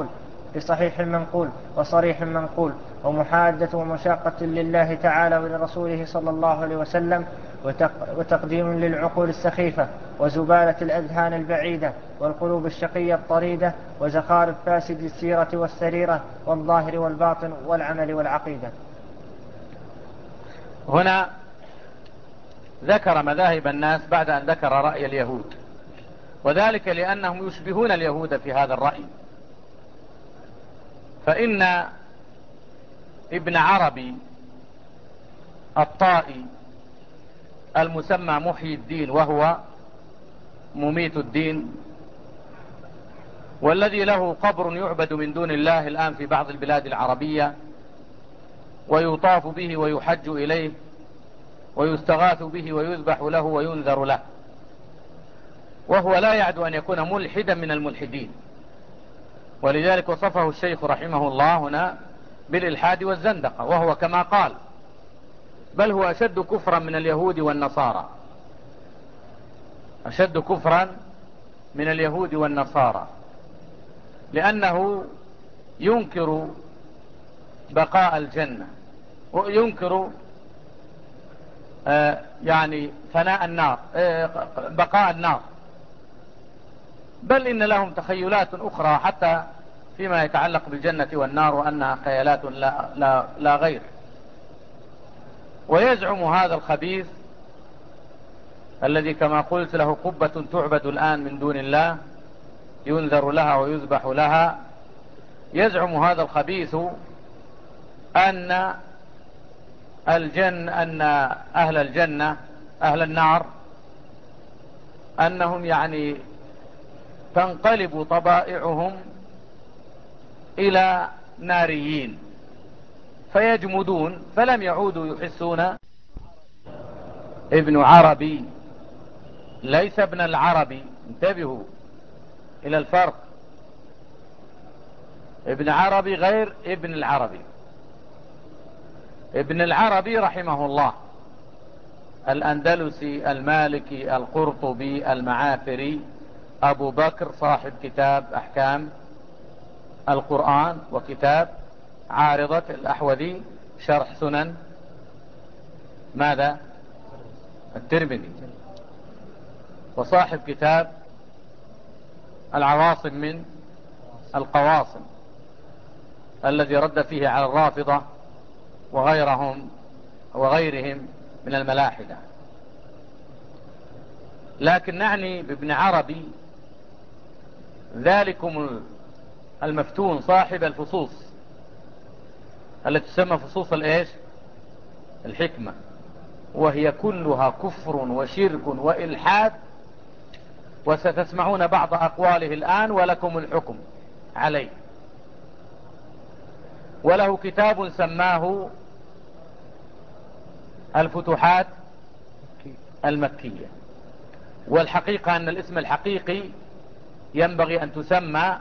بصحيح منقول وصريح منقول، ومحادة ومشاقة لله تعالى ولرسوله صلى الله عليه وسلم، وتقديم للعقول السخيفة وزبالة الأذهان البعيدة والقلوب الشقية الطريدة وزخارف فاسد السيرة والسريرة والظاهر والباطن والعمل والعقيدة. هنا ذكر مذاهب الناس بعد أن ذكر رأي اليهود، وذلك لأنهم يشبهون اليهود في هذا الرأي. فإن ابن عربي الطائي المسمى محيي الدين، وهو مميت الدين، والذي له قبر يعبد من دون الله الآن في بعض البلاد العربية، ويطاف به ويحج إليه ويستغاث به ويذبح له وينذر له، وهو لا يعد أن يكون ملحدا من الملحدين، ولذلك وصفه الشيخ رحمه الله هنا بالإلحاد والزندقة، وهو كما قال بل هو أشد كفرا من اليهود والنصارى، أشد كفرا من اليهود والنصارى، لأنه ينكر بقاء الجنة، وينكر آه يعني فناء النار، آه بقاء النار، بل إن لهم تخيلات أخرى حتى فيما يتعلق بالجنة والنار، وأنها خيالات لا, لا, لا غير. ويزعم هذا الخبيث الذي كما قلت له قبة تعبد الآن من دون الله، ينذر لها ويذبح لها، يزعم هذا الخبيث أن الجنة أن أهل الجنة أهل النار أنهم يعني تنقلب طبائعهم إلى ناريين فيجمدون فلم يعودوا يحسون. ابن عربي ليس ابن العربي، انتبهوا إلى الفرق، ابن عربي غير ابن العربي. ابن العربي رحمه الله الأندلسي المالكي القرطبي المعافري أبو بكر، صاحب كتاب أحكام القرآن وكتاب عارضة الأحوذي شرح سنن ماذا الترمذي، وصاحب كتاب العواصم من القواصم الذي رد فيه على الرافضة وغيرهم وغيرهم من الملاحدة. لكن نعني بابن عربي ذلكم المفتون صاحب الفصوص التي تسمى فصوص الايش الحكمة، وهي كلها كفر وشرك وإلحاد، وستسمعون بعض أقواله الآن ولكم الحكم عليه. وله كتاب سماه الفتوحات المكية، والحقيقة أن الاسم الحقيقي ينبغي أن تسمى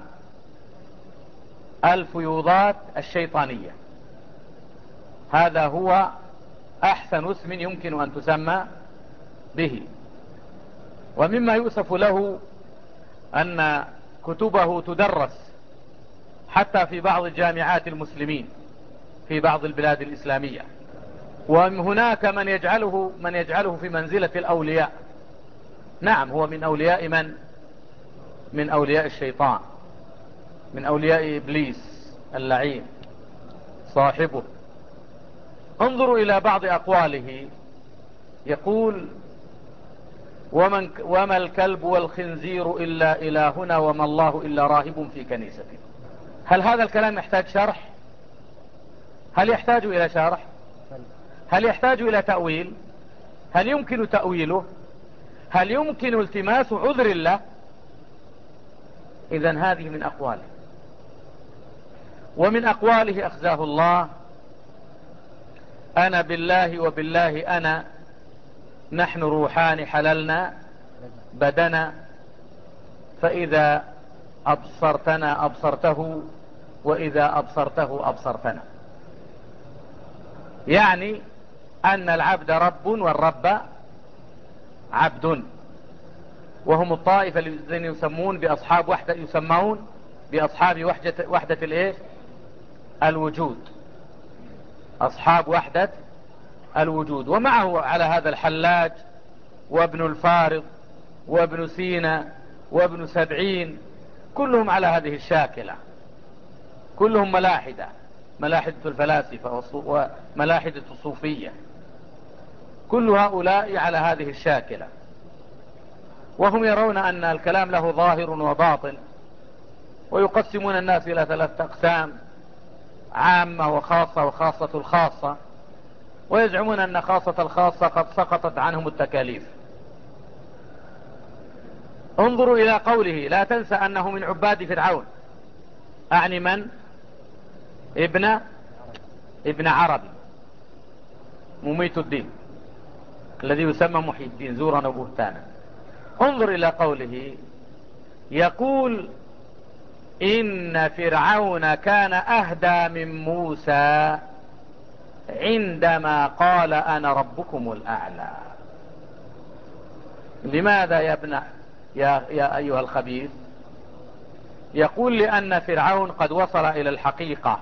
الفيوضات الشيطانية، هذا هو أحسن اسم يمكن أن تسمى به. ومما يؤسف له أن كتبه تدرس حتى في بعض جامعات المسلمين في بعض البلاد الإسلامية، وهناك من يجعله من يجعله في منزلة الأولياء. نعم، هو من أولياء من من أولياء الشيطان، من أولياء إبليس اللعين صاحبه. انظروا إلى بعض أقواله، يقول ومن وما الكلب والخنزير إلا إلهنا وما الله إلا راهب في كنيسته. هل هذا الكلام يحتاج شرح؟ هل يحتاج إلى شرح؟ هل يحتاج إلى تأويل؟ هل يمكن تأويله؟ هل يمكن التماس عذر الله؟ إذن هذه من أقواله. ومن أقواله أخزاه الله أنا بالله وبالله أنا نحن روحان حللنا بدنا فإذا أبصرتنا أبصرته وإذا أبصرته أبصرتنا. يعني أن العبد رب والرب عبد، وهم الطائفة الذين يسمون بأصحاب وحدة يسمون بأصحاب وحدة, وحدة الإيه؟ الوجود، أصحاب وحدة الوجود. ومعه على هذا الحلاج وابن الفارض وابن سينا وابن سبعين، كلهم على هذه الشاكلة، كلهم ملاحدة، ملاحدة الفلاسفة وملاحدة الصوفية، كل هؤلاء على هذه الشاكلة. وهم يرون أن الكلام له ظاهر وباطن، ويقسمون الناس إلى ثلاثة أقسام: عامة وخاصة وخاصة الخاصة، ويزعمون أن خاصة الخاصة قد سقطت عنهم التكاليف. انظروا إلى قوله: لا تنسى أنه من عباد فرعون. أعني من؟ ابن ابن عربي مميت الدين الذي يسمى محي الدين زورا وبهتانا. انظر إلى قوله، يقول: إن فرعون كان أهدى من موسى عندما قال أنا ربكم الأعلى. لماذا يا ابن يا, يا أيها الخبيث؟ يقول: لأن فرعون قد وصل إلى الحقيقة،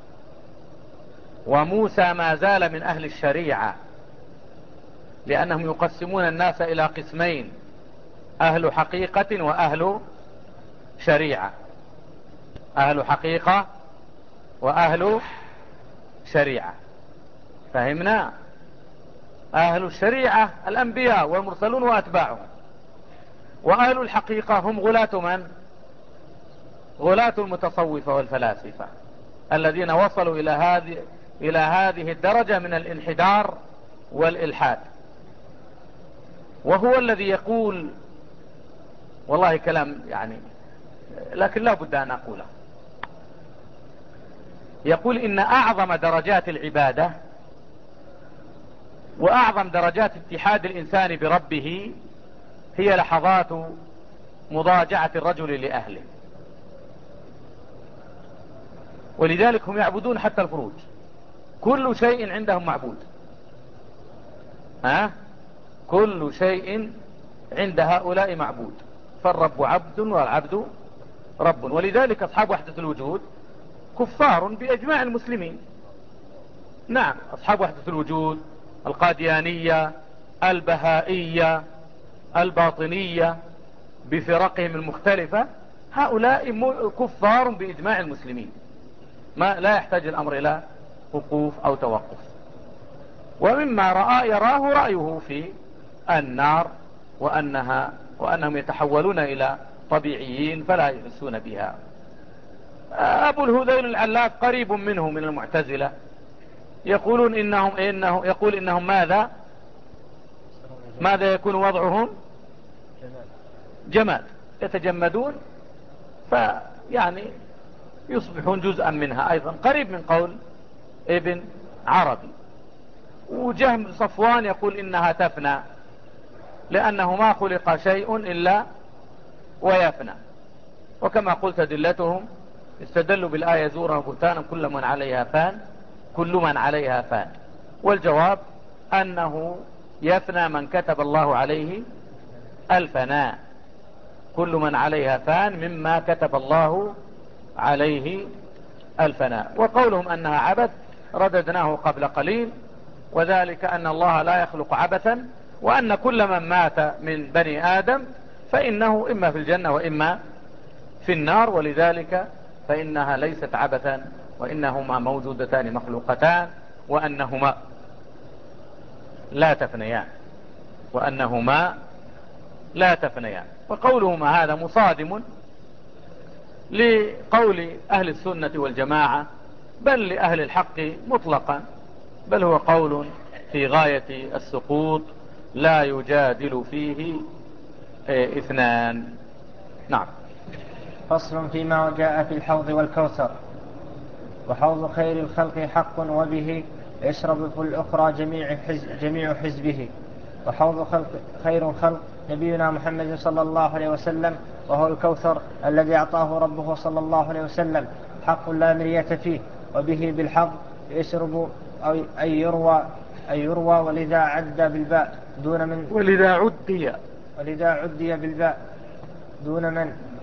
وموسى ما زال من أهل الشريعة، لأنهم يقسمون الناس إلى قسمين: أهل حقيقة وأهل شريعة. أهل حقيقة وأهل شريعة، فهمنا؟ أهل الشريعة الأنبياء والمرسلون وأتباعهم، وأهل الحقيقة هم غلاة من؟ غلاة المتصوفة والفلاسفة الذين وصلوا إلى هذه إلى هذه الدرجة من الانحدار والإلحاد. وهو الذي يقول، والله كلام يعني لكن لا بد أن أقوله، يقول: إن أعظم درجات العبادة وأعظم درجات اتحاد الإنسان بربه هي لحظات مضاجعة الرجل لأهله. ولذلك هم يعبدون حتى الفروج، كل شيء عندهم معبود. ها؟ كل شيء عند هؤلاء معبود، فالرب عبد والعبد رب. ولذلك أصحاب وحدة الوجود كفار بإجماع المسلمين. نعم، أصحاب وحدة الوجود، القاديانية، البهائية، الباطنية بفرقهم المختلفة، هؤلاء كفار بإجماع المسلمين، ما لا يحتاج الأمر إلى وقوف أو توقف. ومما رأى يراه رأيه في النار، وأنها وأنهم يتحولون إلى طبيعيين فلا يحسون بها. أبو الهذيل العلاف قريب منه من المعتزلة، يقولون إنهم إنه يقول إنهم ماذا ماذا يكون وضعهم؟ جماد، يتجمدون فيعني يصبحون جزءا منها، أيضا قريب من قول ابن عربي. وجهم صفوان يقول إنها تفنى، لأنه ما خلق شيء إلا ويفنى. وكما قلت دلتهم استدلوا بالآية زورا وبهتانا كل من عليها فان، كل من عليها فان. والجواب أنه يفنى من كتب الله عليه الفناء، كل من عليها فان مما كتب الله عليه الفناء. وقولهم أنها عبث رددناه قبل قليل، وذلك أن الله لا يخلق عبثا، وأن كل من مات من بني آدم فإنه إما في الجنة وإما في النار، ولذلك فإنها ليست عبثا، وإنهما موجودتان مخلوقتان، وأنهما لا تفنيان وأنهما لا تفنيان. وقولهما هذا مصادم لقول أهل السنة والجماعة، بل لأهل الحق مطلقا، بل هو قول في غاية السقوط لا يجادل فيه اثنان. نعم. فصل فيما جاء في الحوض والكوثر. وحوض خير الخلق حق، وبه يشرب في الأخرى جميع, حزب جميع حزبه. وحوض خلق خير الخلق نبينا محمد صلى الله عليه وسلم، وهو الكوثر الذي أعطاه ربه صلى الله عليه وسلم، حق لا مرية فيه. وبه بالحظ يشرب أو أي يروى أي يروى ولذا عد بالباء دون من ولذا عدي ولذا عدي بالباء دون من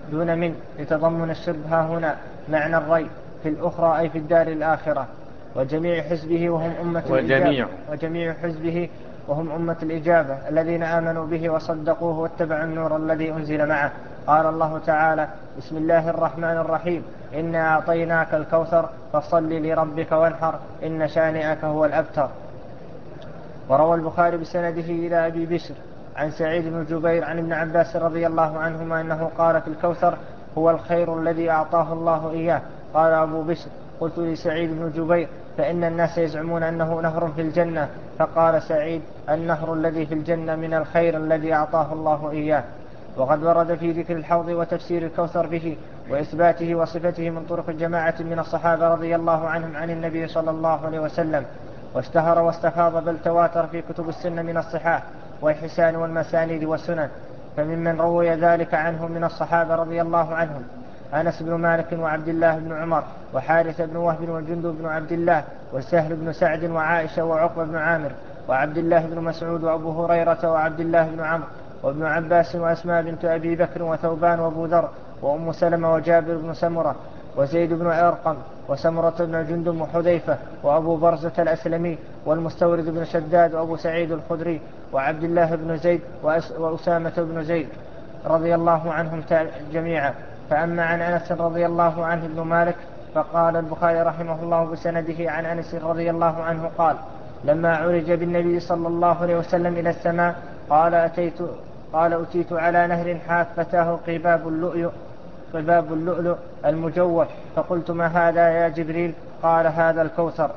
دون من لتضمن الشرب ها هنا معنى الري في الأخرى أي في الدار الآخرة. وجميع حزبه وهم أمة الإجابة وجميع حزبه وهم أمة الإجابة الذين آمنوا به وصدقوه واتبعوا النور الذي أنزل معه. قال الله تعالى: بسم الله الرحمن الرحيم، إنا أعطيناك الكوثر فصل لربك وانحر إن شانئك هو الأبتر. وروى البخاري بسنده إلى أبي بشر عن سعيد بن جبير عن ابن عباس رضي الله عنهما أنه قال في الكوثر: هو الخير الذي أعطاه الله إياه. قال أبو بشر: قلت لسعيد بن جبير: فإن الناس يزعمون أنه نهر في الجنة. فقال سعيد: النهر الذي في الجنة من الخير الذي أعطاه الله إياه. وقد ورد في ذكر الحوض وتفسير الكوثر به وإثباته وصفته من طرق جماعة من الصحابة رضي الله عنهم عن النبي صلى الله عليه وسلم، واشتهر واستفاض بل تواتر في كتب السنة من الصحاح والحسان والمسانيد والسنن. فممن روي ذلك عنه من الصحابة رضي الله عنهم أنس بن مالك وعبد الله بن عمر وحارث بن وهب وجندب بن عبد الله وسهل بن سعد وعائشة وعقبة بن عامر وعبد الله بن مسعود وأبو هريرة وعبد الله بن عمرو وابن عباس وأسماء بنت أبي بكر وثوبان وأبو ذر وأم سلمة وجابر بن سمرة وزيد بن أرقم وسمرة بن جندب وحذيفة وأبو برزة الأسلمي والمستورد بن شداد وأبو سعيد الخدري وعبد الله بن زيد وأسامة بن زيد رضي الله عنهم جميعا. فأما عن أنس رضي الله عنه ابن مالك فقال البخاري رحمه الله بسنده عن أنس رضي الله عنه قال: لما عرج بالنبي صلى الله عليه وسلم إلى السماء قال أتيت قال أتيت على نهر حافتاه قباب اللؤلؤ قباب اللؤلؤ المجوف، فقلت: ما هذا يا جبريل؟ قال: هذا الكوثر.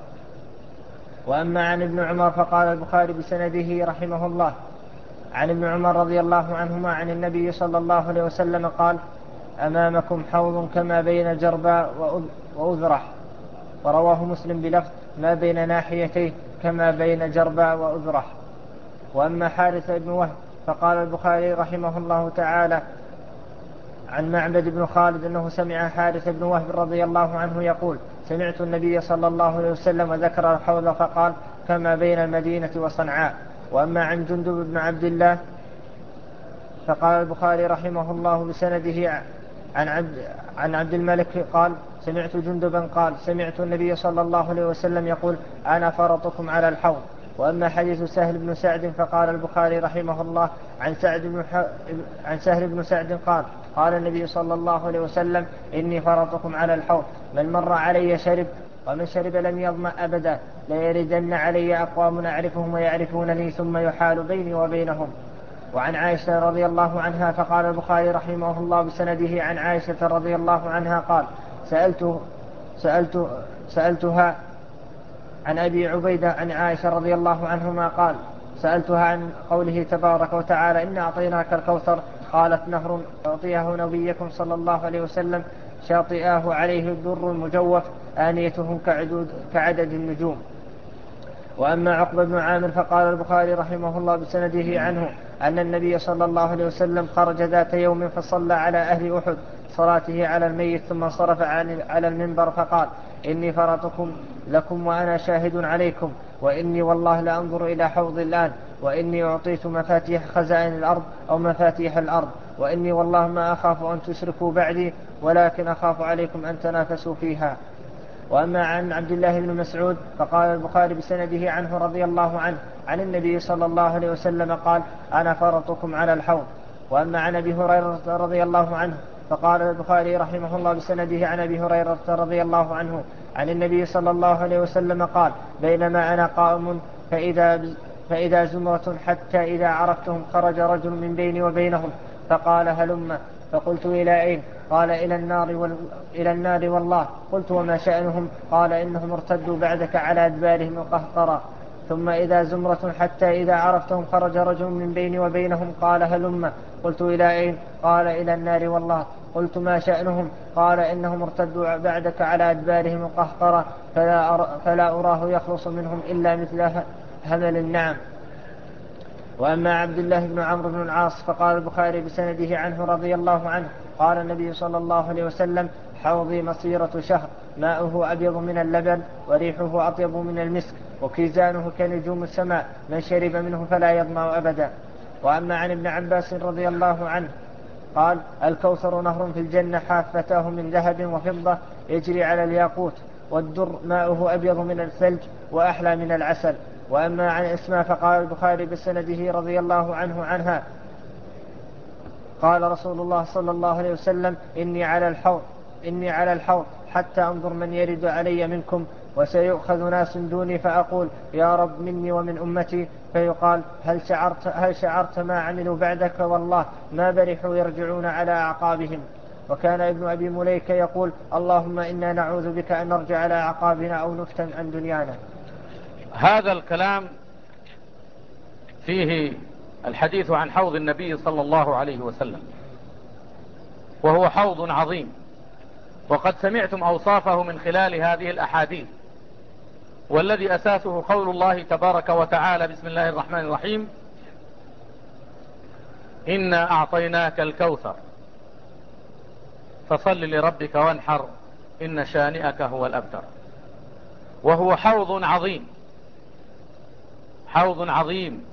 وأما عن ابن عمر فقال البخاري بسنده رحمه الله عن ابن عمر رضي الله عنهما عن النبي صلى الله عليه وسلم قال: أمامكم حوض كما بين جرباء وأذرح. ورواه مسلم بلفظ: ما بين ناحيتيه كما بين جرباء وأذرح. وأما حارث بن وهب فقال البخاري رحمه الله تعالى عن معبد بن خالد أنه سمع حارث بن وهب رضي الله عنه يقول: سمعت النبي صلى الله عليه وسلم وذكر الحوض فقال: كما بين المدينة وصنعاء. وأما عن جندب بن عبد الله فقال البخاري رحمه الله بسنده عن عبد, عن عبد الملك قال: سمعت جندبا قال: سمعت النبي صلى الله عليه وسلم يقول: أنا فرطكم على الحوض. وأما حديث سهل بن سعد فقال البخاري رحمه الله عن, سعد بن ح... عن سهل بن سعد قال: قال النبي صلى الله عليه وسلم: إني فرطكم على الحوض، من مر علي شرب ومن شرب لم يظمأ أبدا، ليردن علي أقوام أعرفهم ويعرفونني ثم يحال بيني وبينهم. وعن عائشة رضي الله عنها فقال البخاري رحمه الله بسنده عن عائشة رضي الله عنها قال: سألت سألت سألتها عن أبي عبيدة عن عائشة رضي الله عنهما قال: سألتها عن قوله تبارك وتعالى: إنا أعطيناك الكوثر، قالت: نهر أعطيه نبيكم صلى الله عليه وسلم شاطئاه عليه الدر المجوف آنيتهم كعدد النجوم. وأما عقبة بن عامر فقال البخاري رحمه الله بسنده عنه أن النبي صلى الله عليه وسلم خرج ذات يوم فصلى على أهل أحد صلاته على الميت ثم انصرف على المنبر فقال: إني فرطكم لكم وأنا شاهد عليكم، وإني والله لأنظر إلى حوض الآن، وإني أعطيت مفاتيح خزائن الأرض أو مفاتيح الأرض، وإني والله ما أخاف أن تشركوا بعدي، ولكن أخاف عليكم أن تنافسوا فيها. وأما عن عبد الله بن مسعود فقال البخاري بسنده عنه رضي الله عنه عن النبي صلى الله عليه وسلم قال: أنا فرطكم على الحوض. وأما عن أبي هريرة رضي الله عنه فقال البخاري رحمه الله بسنده عن أبي هريرة رضي الله عنه عن النبي صلى الله عليه وسلم قال: بينما أنا قائم فإذا, فإذا زمرة حتى إذا عرفتهم خرج رجل من بيني وبينهم فقال: هلم. فقلت: إلى أين؟ قال: إلى النار, وال... إلى النار والله. قلت: وما شأنهم؟ قال: إنهم ارتدوا بعدك على أدبارهم القهقرة. ثم إذا زمرة حتى إذا عرفتهم خرج رجل من بيني وبينهم قال: هلم. قلت: إلى أين؟ قال: إلى النار والله. قلت: ما شأنهم؟ قال: إنهم ارتدوا بعدك على أدبارهم القهقرة، فلا, أر... فلا أراه يخلص منهم إلا مثل همل النعم. وأما عبد الله بن عمرو بن العاص فقال البخاري بسنده عنه رضي الله عنه قال النبي صلى الله عليه وسلم: حوضي مصيرة شهر، ماؤه أبيض من اللبن وريحه أطيب من المسك وكيزانه كنجوم السماء، من شرب منه فلا يظمأ أبدا. وأما عن ابن عباس رضي الله عنه قال: الكوثر نهر في الجنة حافتاه من ذهب وفضة يجري على الياقوت، والدر ماؤه أبيض من الثلج وأحلى من العسل. وأما عن أسماء فقال البخاري بسنده رضي الله عنه عنها: قال رسول الله صلى الله عليه وسلم: إني على الحوض إني على الحوض حتى أنظر من يرد علي منكم، وسيؤخذ ناس دوني فأقول: يا رب مني ومن أمتي، فيقال: هل شعرت, هل شعرت ما عملوا بعدك؟ والله ما برحوا يرجعون على أعقابهم. وكان ابن أبي مليكة يقول: اللهم إنا نعوذ بك أن نرجع على أعقابنا أو نفتن عن دنيانا. هذا الكلام فيه الحديث عن حوض النبي صلى الله عليه وسلم، وهو حوض عظيم، وقد سمعتم أوصافه من خلال هذه الأحاديث، والذي أساسه قول الله تبارك وتعالى: بسم الله الرحمن الرحيم: إنا أعطيناك الكوثر فصل لربك وانحر إن شانئك هو الأبتر. وهو حوض عظيم، حوض عظيم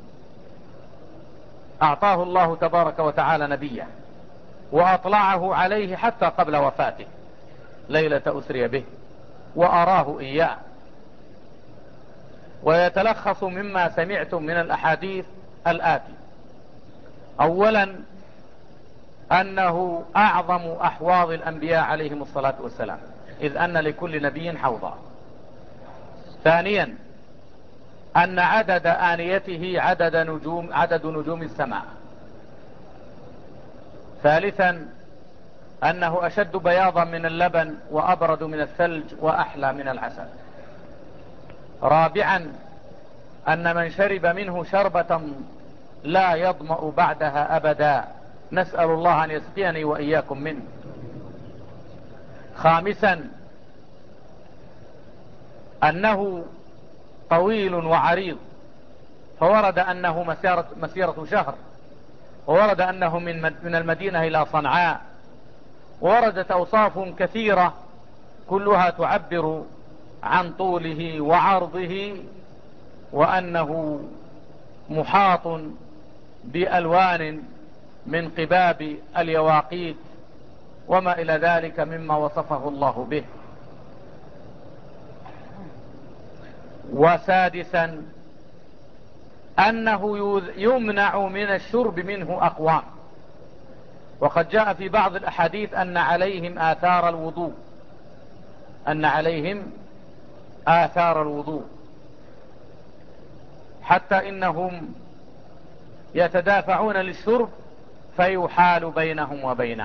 أعطاه الله تبارك وتعالى نبيه، وأطلعه عليه حتى قبل وفاته ليلة أسري به، وأراه إياه. ويتلخص مما سمعتم من الأحاديث الآتي: أولا أنه أعظم أحواض الأنبياء عليهم الصلاة والسلام، إذ أن لكل نبي حوضا. ثانيا أن عدد آنيته عدد نجوم, عدد نجوم السماء. ثالثا أنه أشد بياضا من اللبن، وأبرد من الثلج، وأحلى من العسل. رابعا أن من شرب منه شربة لا يظمأ بعدها أبدا، نسأل الله أن يسقيني وإياكم منه. خامسا أنه طويل وعريض، فورد أنه مسيرة, مسيرة شهر، وورد أنه من, من المدينة إلى صنعاء، ووردت أوصاف كثيرة كلها تعبر عن طوله وعرضه، وأنه محاط بألوان من قباب اليواقيت وما إلى ذلك مما وصفه الله به. وسادسا أنه يمنع من الشرب منه أقوام، وقد جاء في بعض الأحاديث أن عليهم آثار الوضوء أن عليهم آثار الوضوء حتى إنهم يتدافعون للشرب فيحال بينهم وبينه،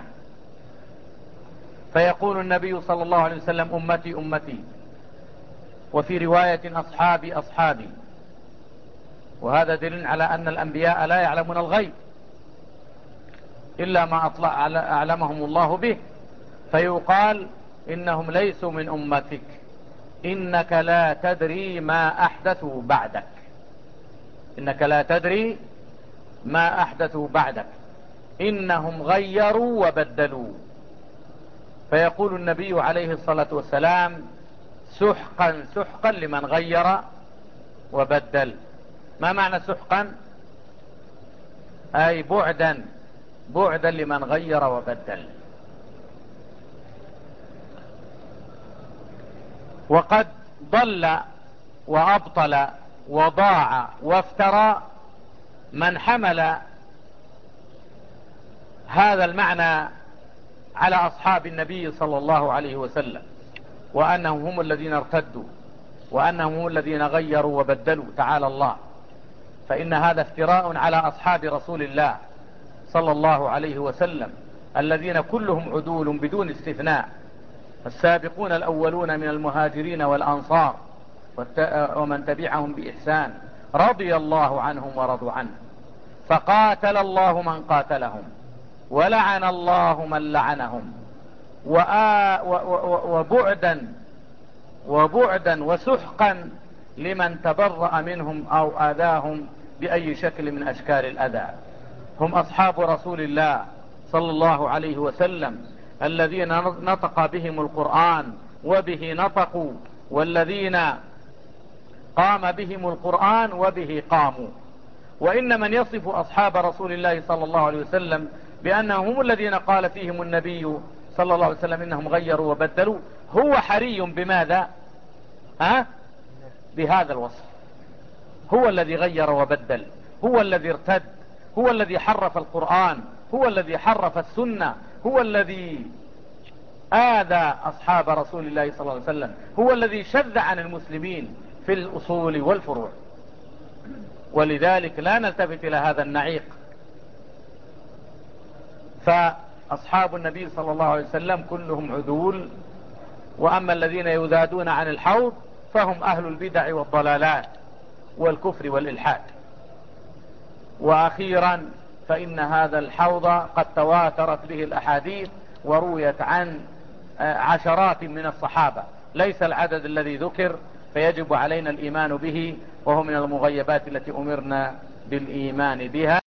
فيقول النبي صلى الله عليه وسلم: أمتي أمتي، وفي رواية أصحابي أصحابي. وهذا دليل على أن الأنبياء لا يعلمون الغيب إلا ما أطلع على أعلمهم الله به، فيقال: إنهم ليسوا من أمتك، إنك لا تدري ما أحدثوا بعدك إنك لا تدري ما أحدثوا بعدك إنهم غيروا وبدلوا. فيقول النبي عليه الصلاة والسلام: سحقا سحقا لمن غير وبدل. ما معنى سحقا؟ أي بعدا بعدا لمن غير وبدل. وقد ضل وأبطل وضاع وافترى من حمل هذا المعنى على أصحاب النبي صلى الله عليه وسلم، وأنهم هم الذين ارتدوا، وأنهم هم الذين غيروا وبدلوا. تعالى الله، فإن هذا افتراء على أصحاب رسول الله صلى الله عليه وسلم، الذين كلهم عدول بدون استثناء، السابقون الأولون من المهاجرين والأنصار ومن تبعهم بإحسان، رضي الله عنهم ورضوا عنه. فقاتل الله من قاتلهم، ولعن الله من لعنهم، وبعدا وبعدا وسحقا لمن تبرأ منهم أو آذاهم بأي شكل من أشكال الأذى. هم أصحاب رسول الله صلى الله عليه وسلم، الذين نطق بهم القرآن وبه نطقوا، والذين قام بهم القرآن وبه قاموا. وإن من يصف أصحاب رسول الله صلى الله عليه وسلم بأنهم هم الذين قال فيهم النبي صلى الله عليه وسلم إنهم غيروا وبدلوا، هو حري بماذا؟ ها؟ بهذا الوصف. هو الذي غير وبدل، هو الذي ارتد، هو الذي حرف القرآن، هو الذي حرف السنة، هو الذي آذى أصحاب رسول الله صلى الله عليه وسلم، هو الذي شذ عن المسلمين في الأصول والفروع. ولذلك لا نلتفت إلى هذا النعيق. فأصحاب النبي صلى الله عليه وسلم كلهم عدول، وأما الذين يذادون عن الحوض فهم أهل البدع والضلالات والكفر والإلحاد. وأخيرا فإن هذا الحوض قد تواترت به الأحاديث ورويت عن عشرات من الصحابة، ليس العدد الذي ذكر، فيجب علينا الإيمان به، وهو من المغيبات التي أمرنا بالإيمان بها.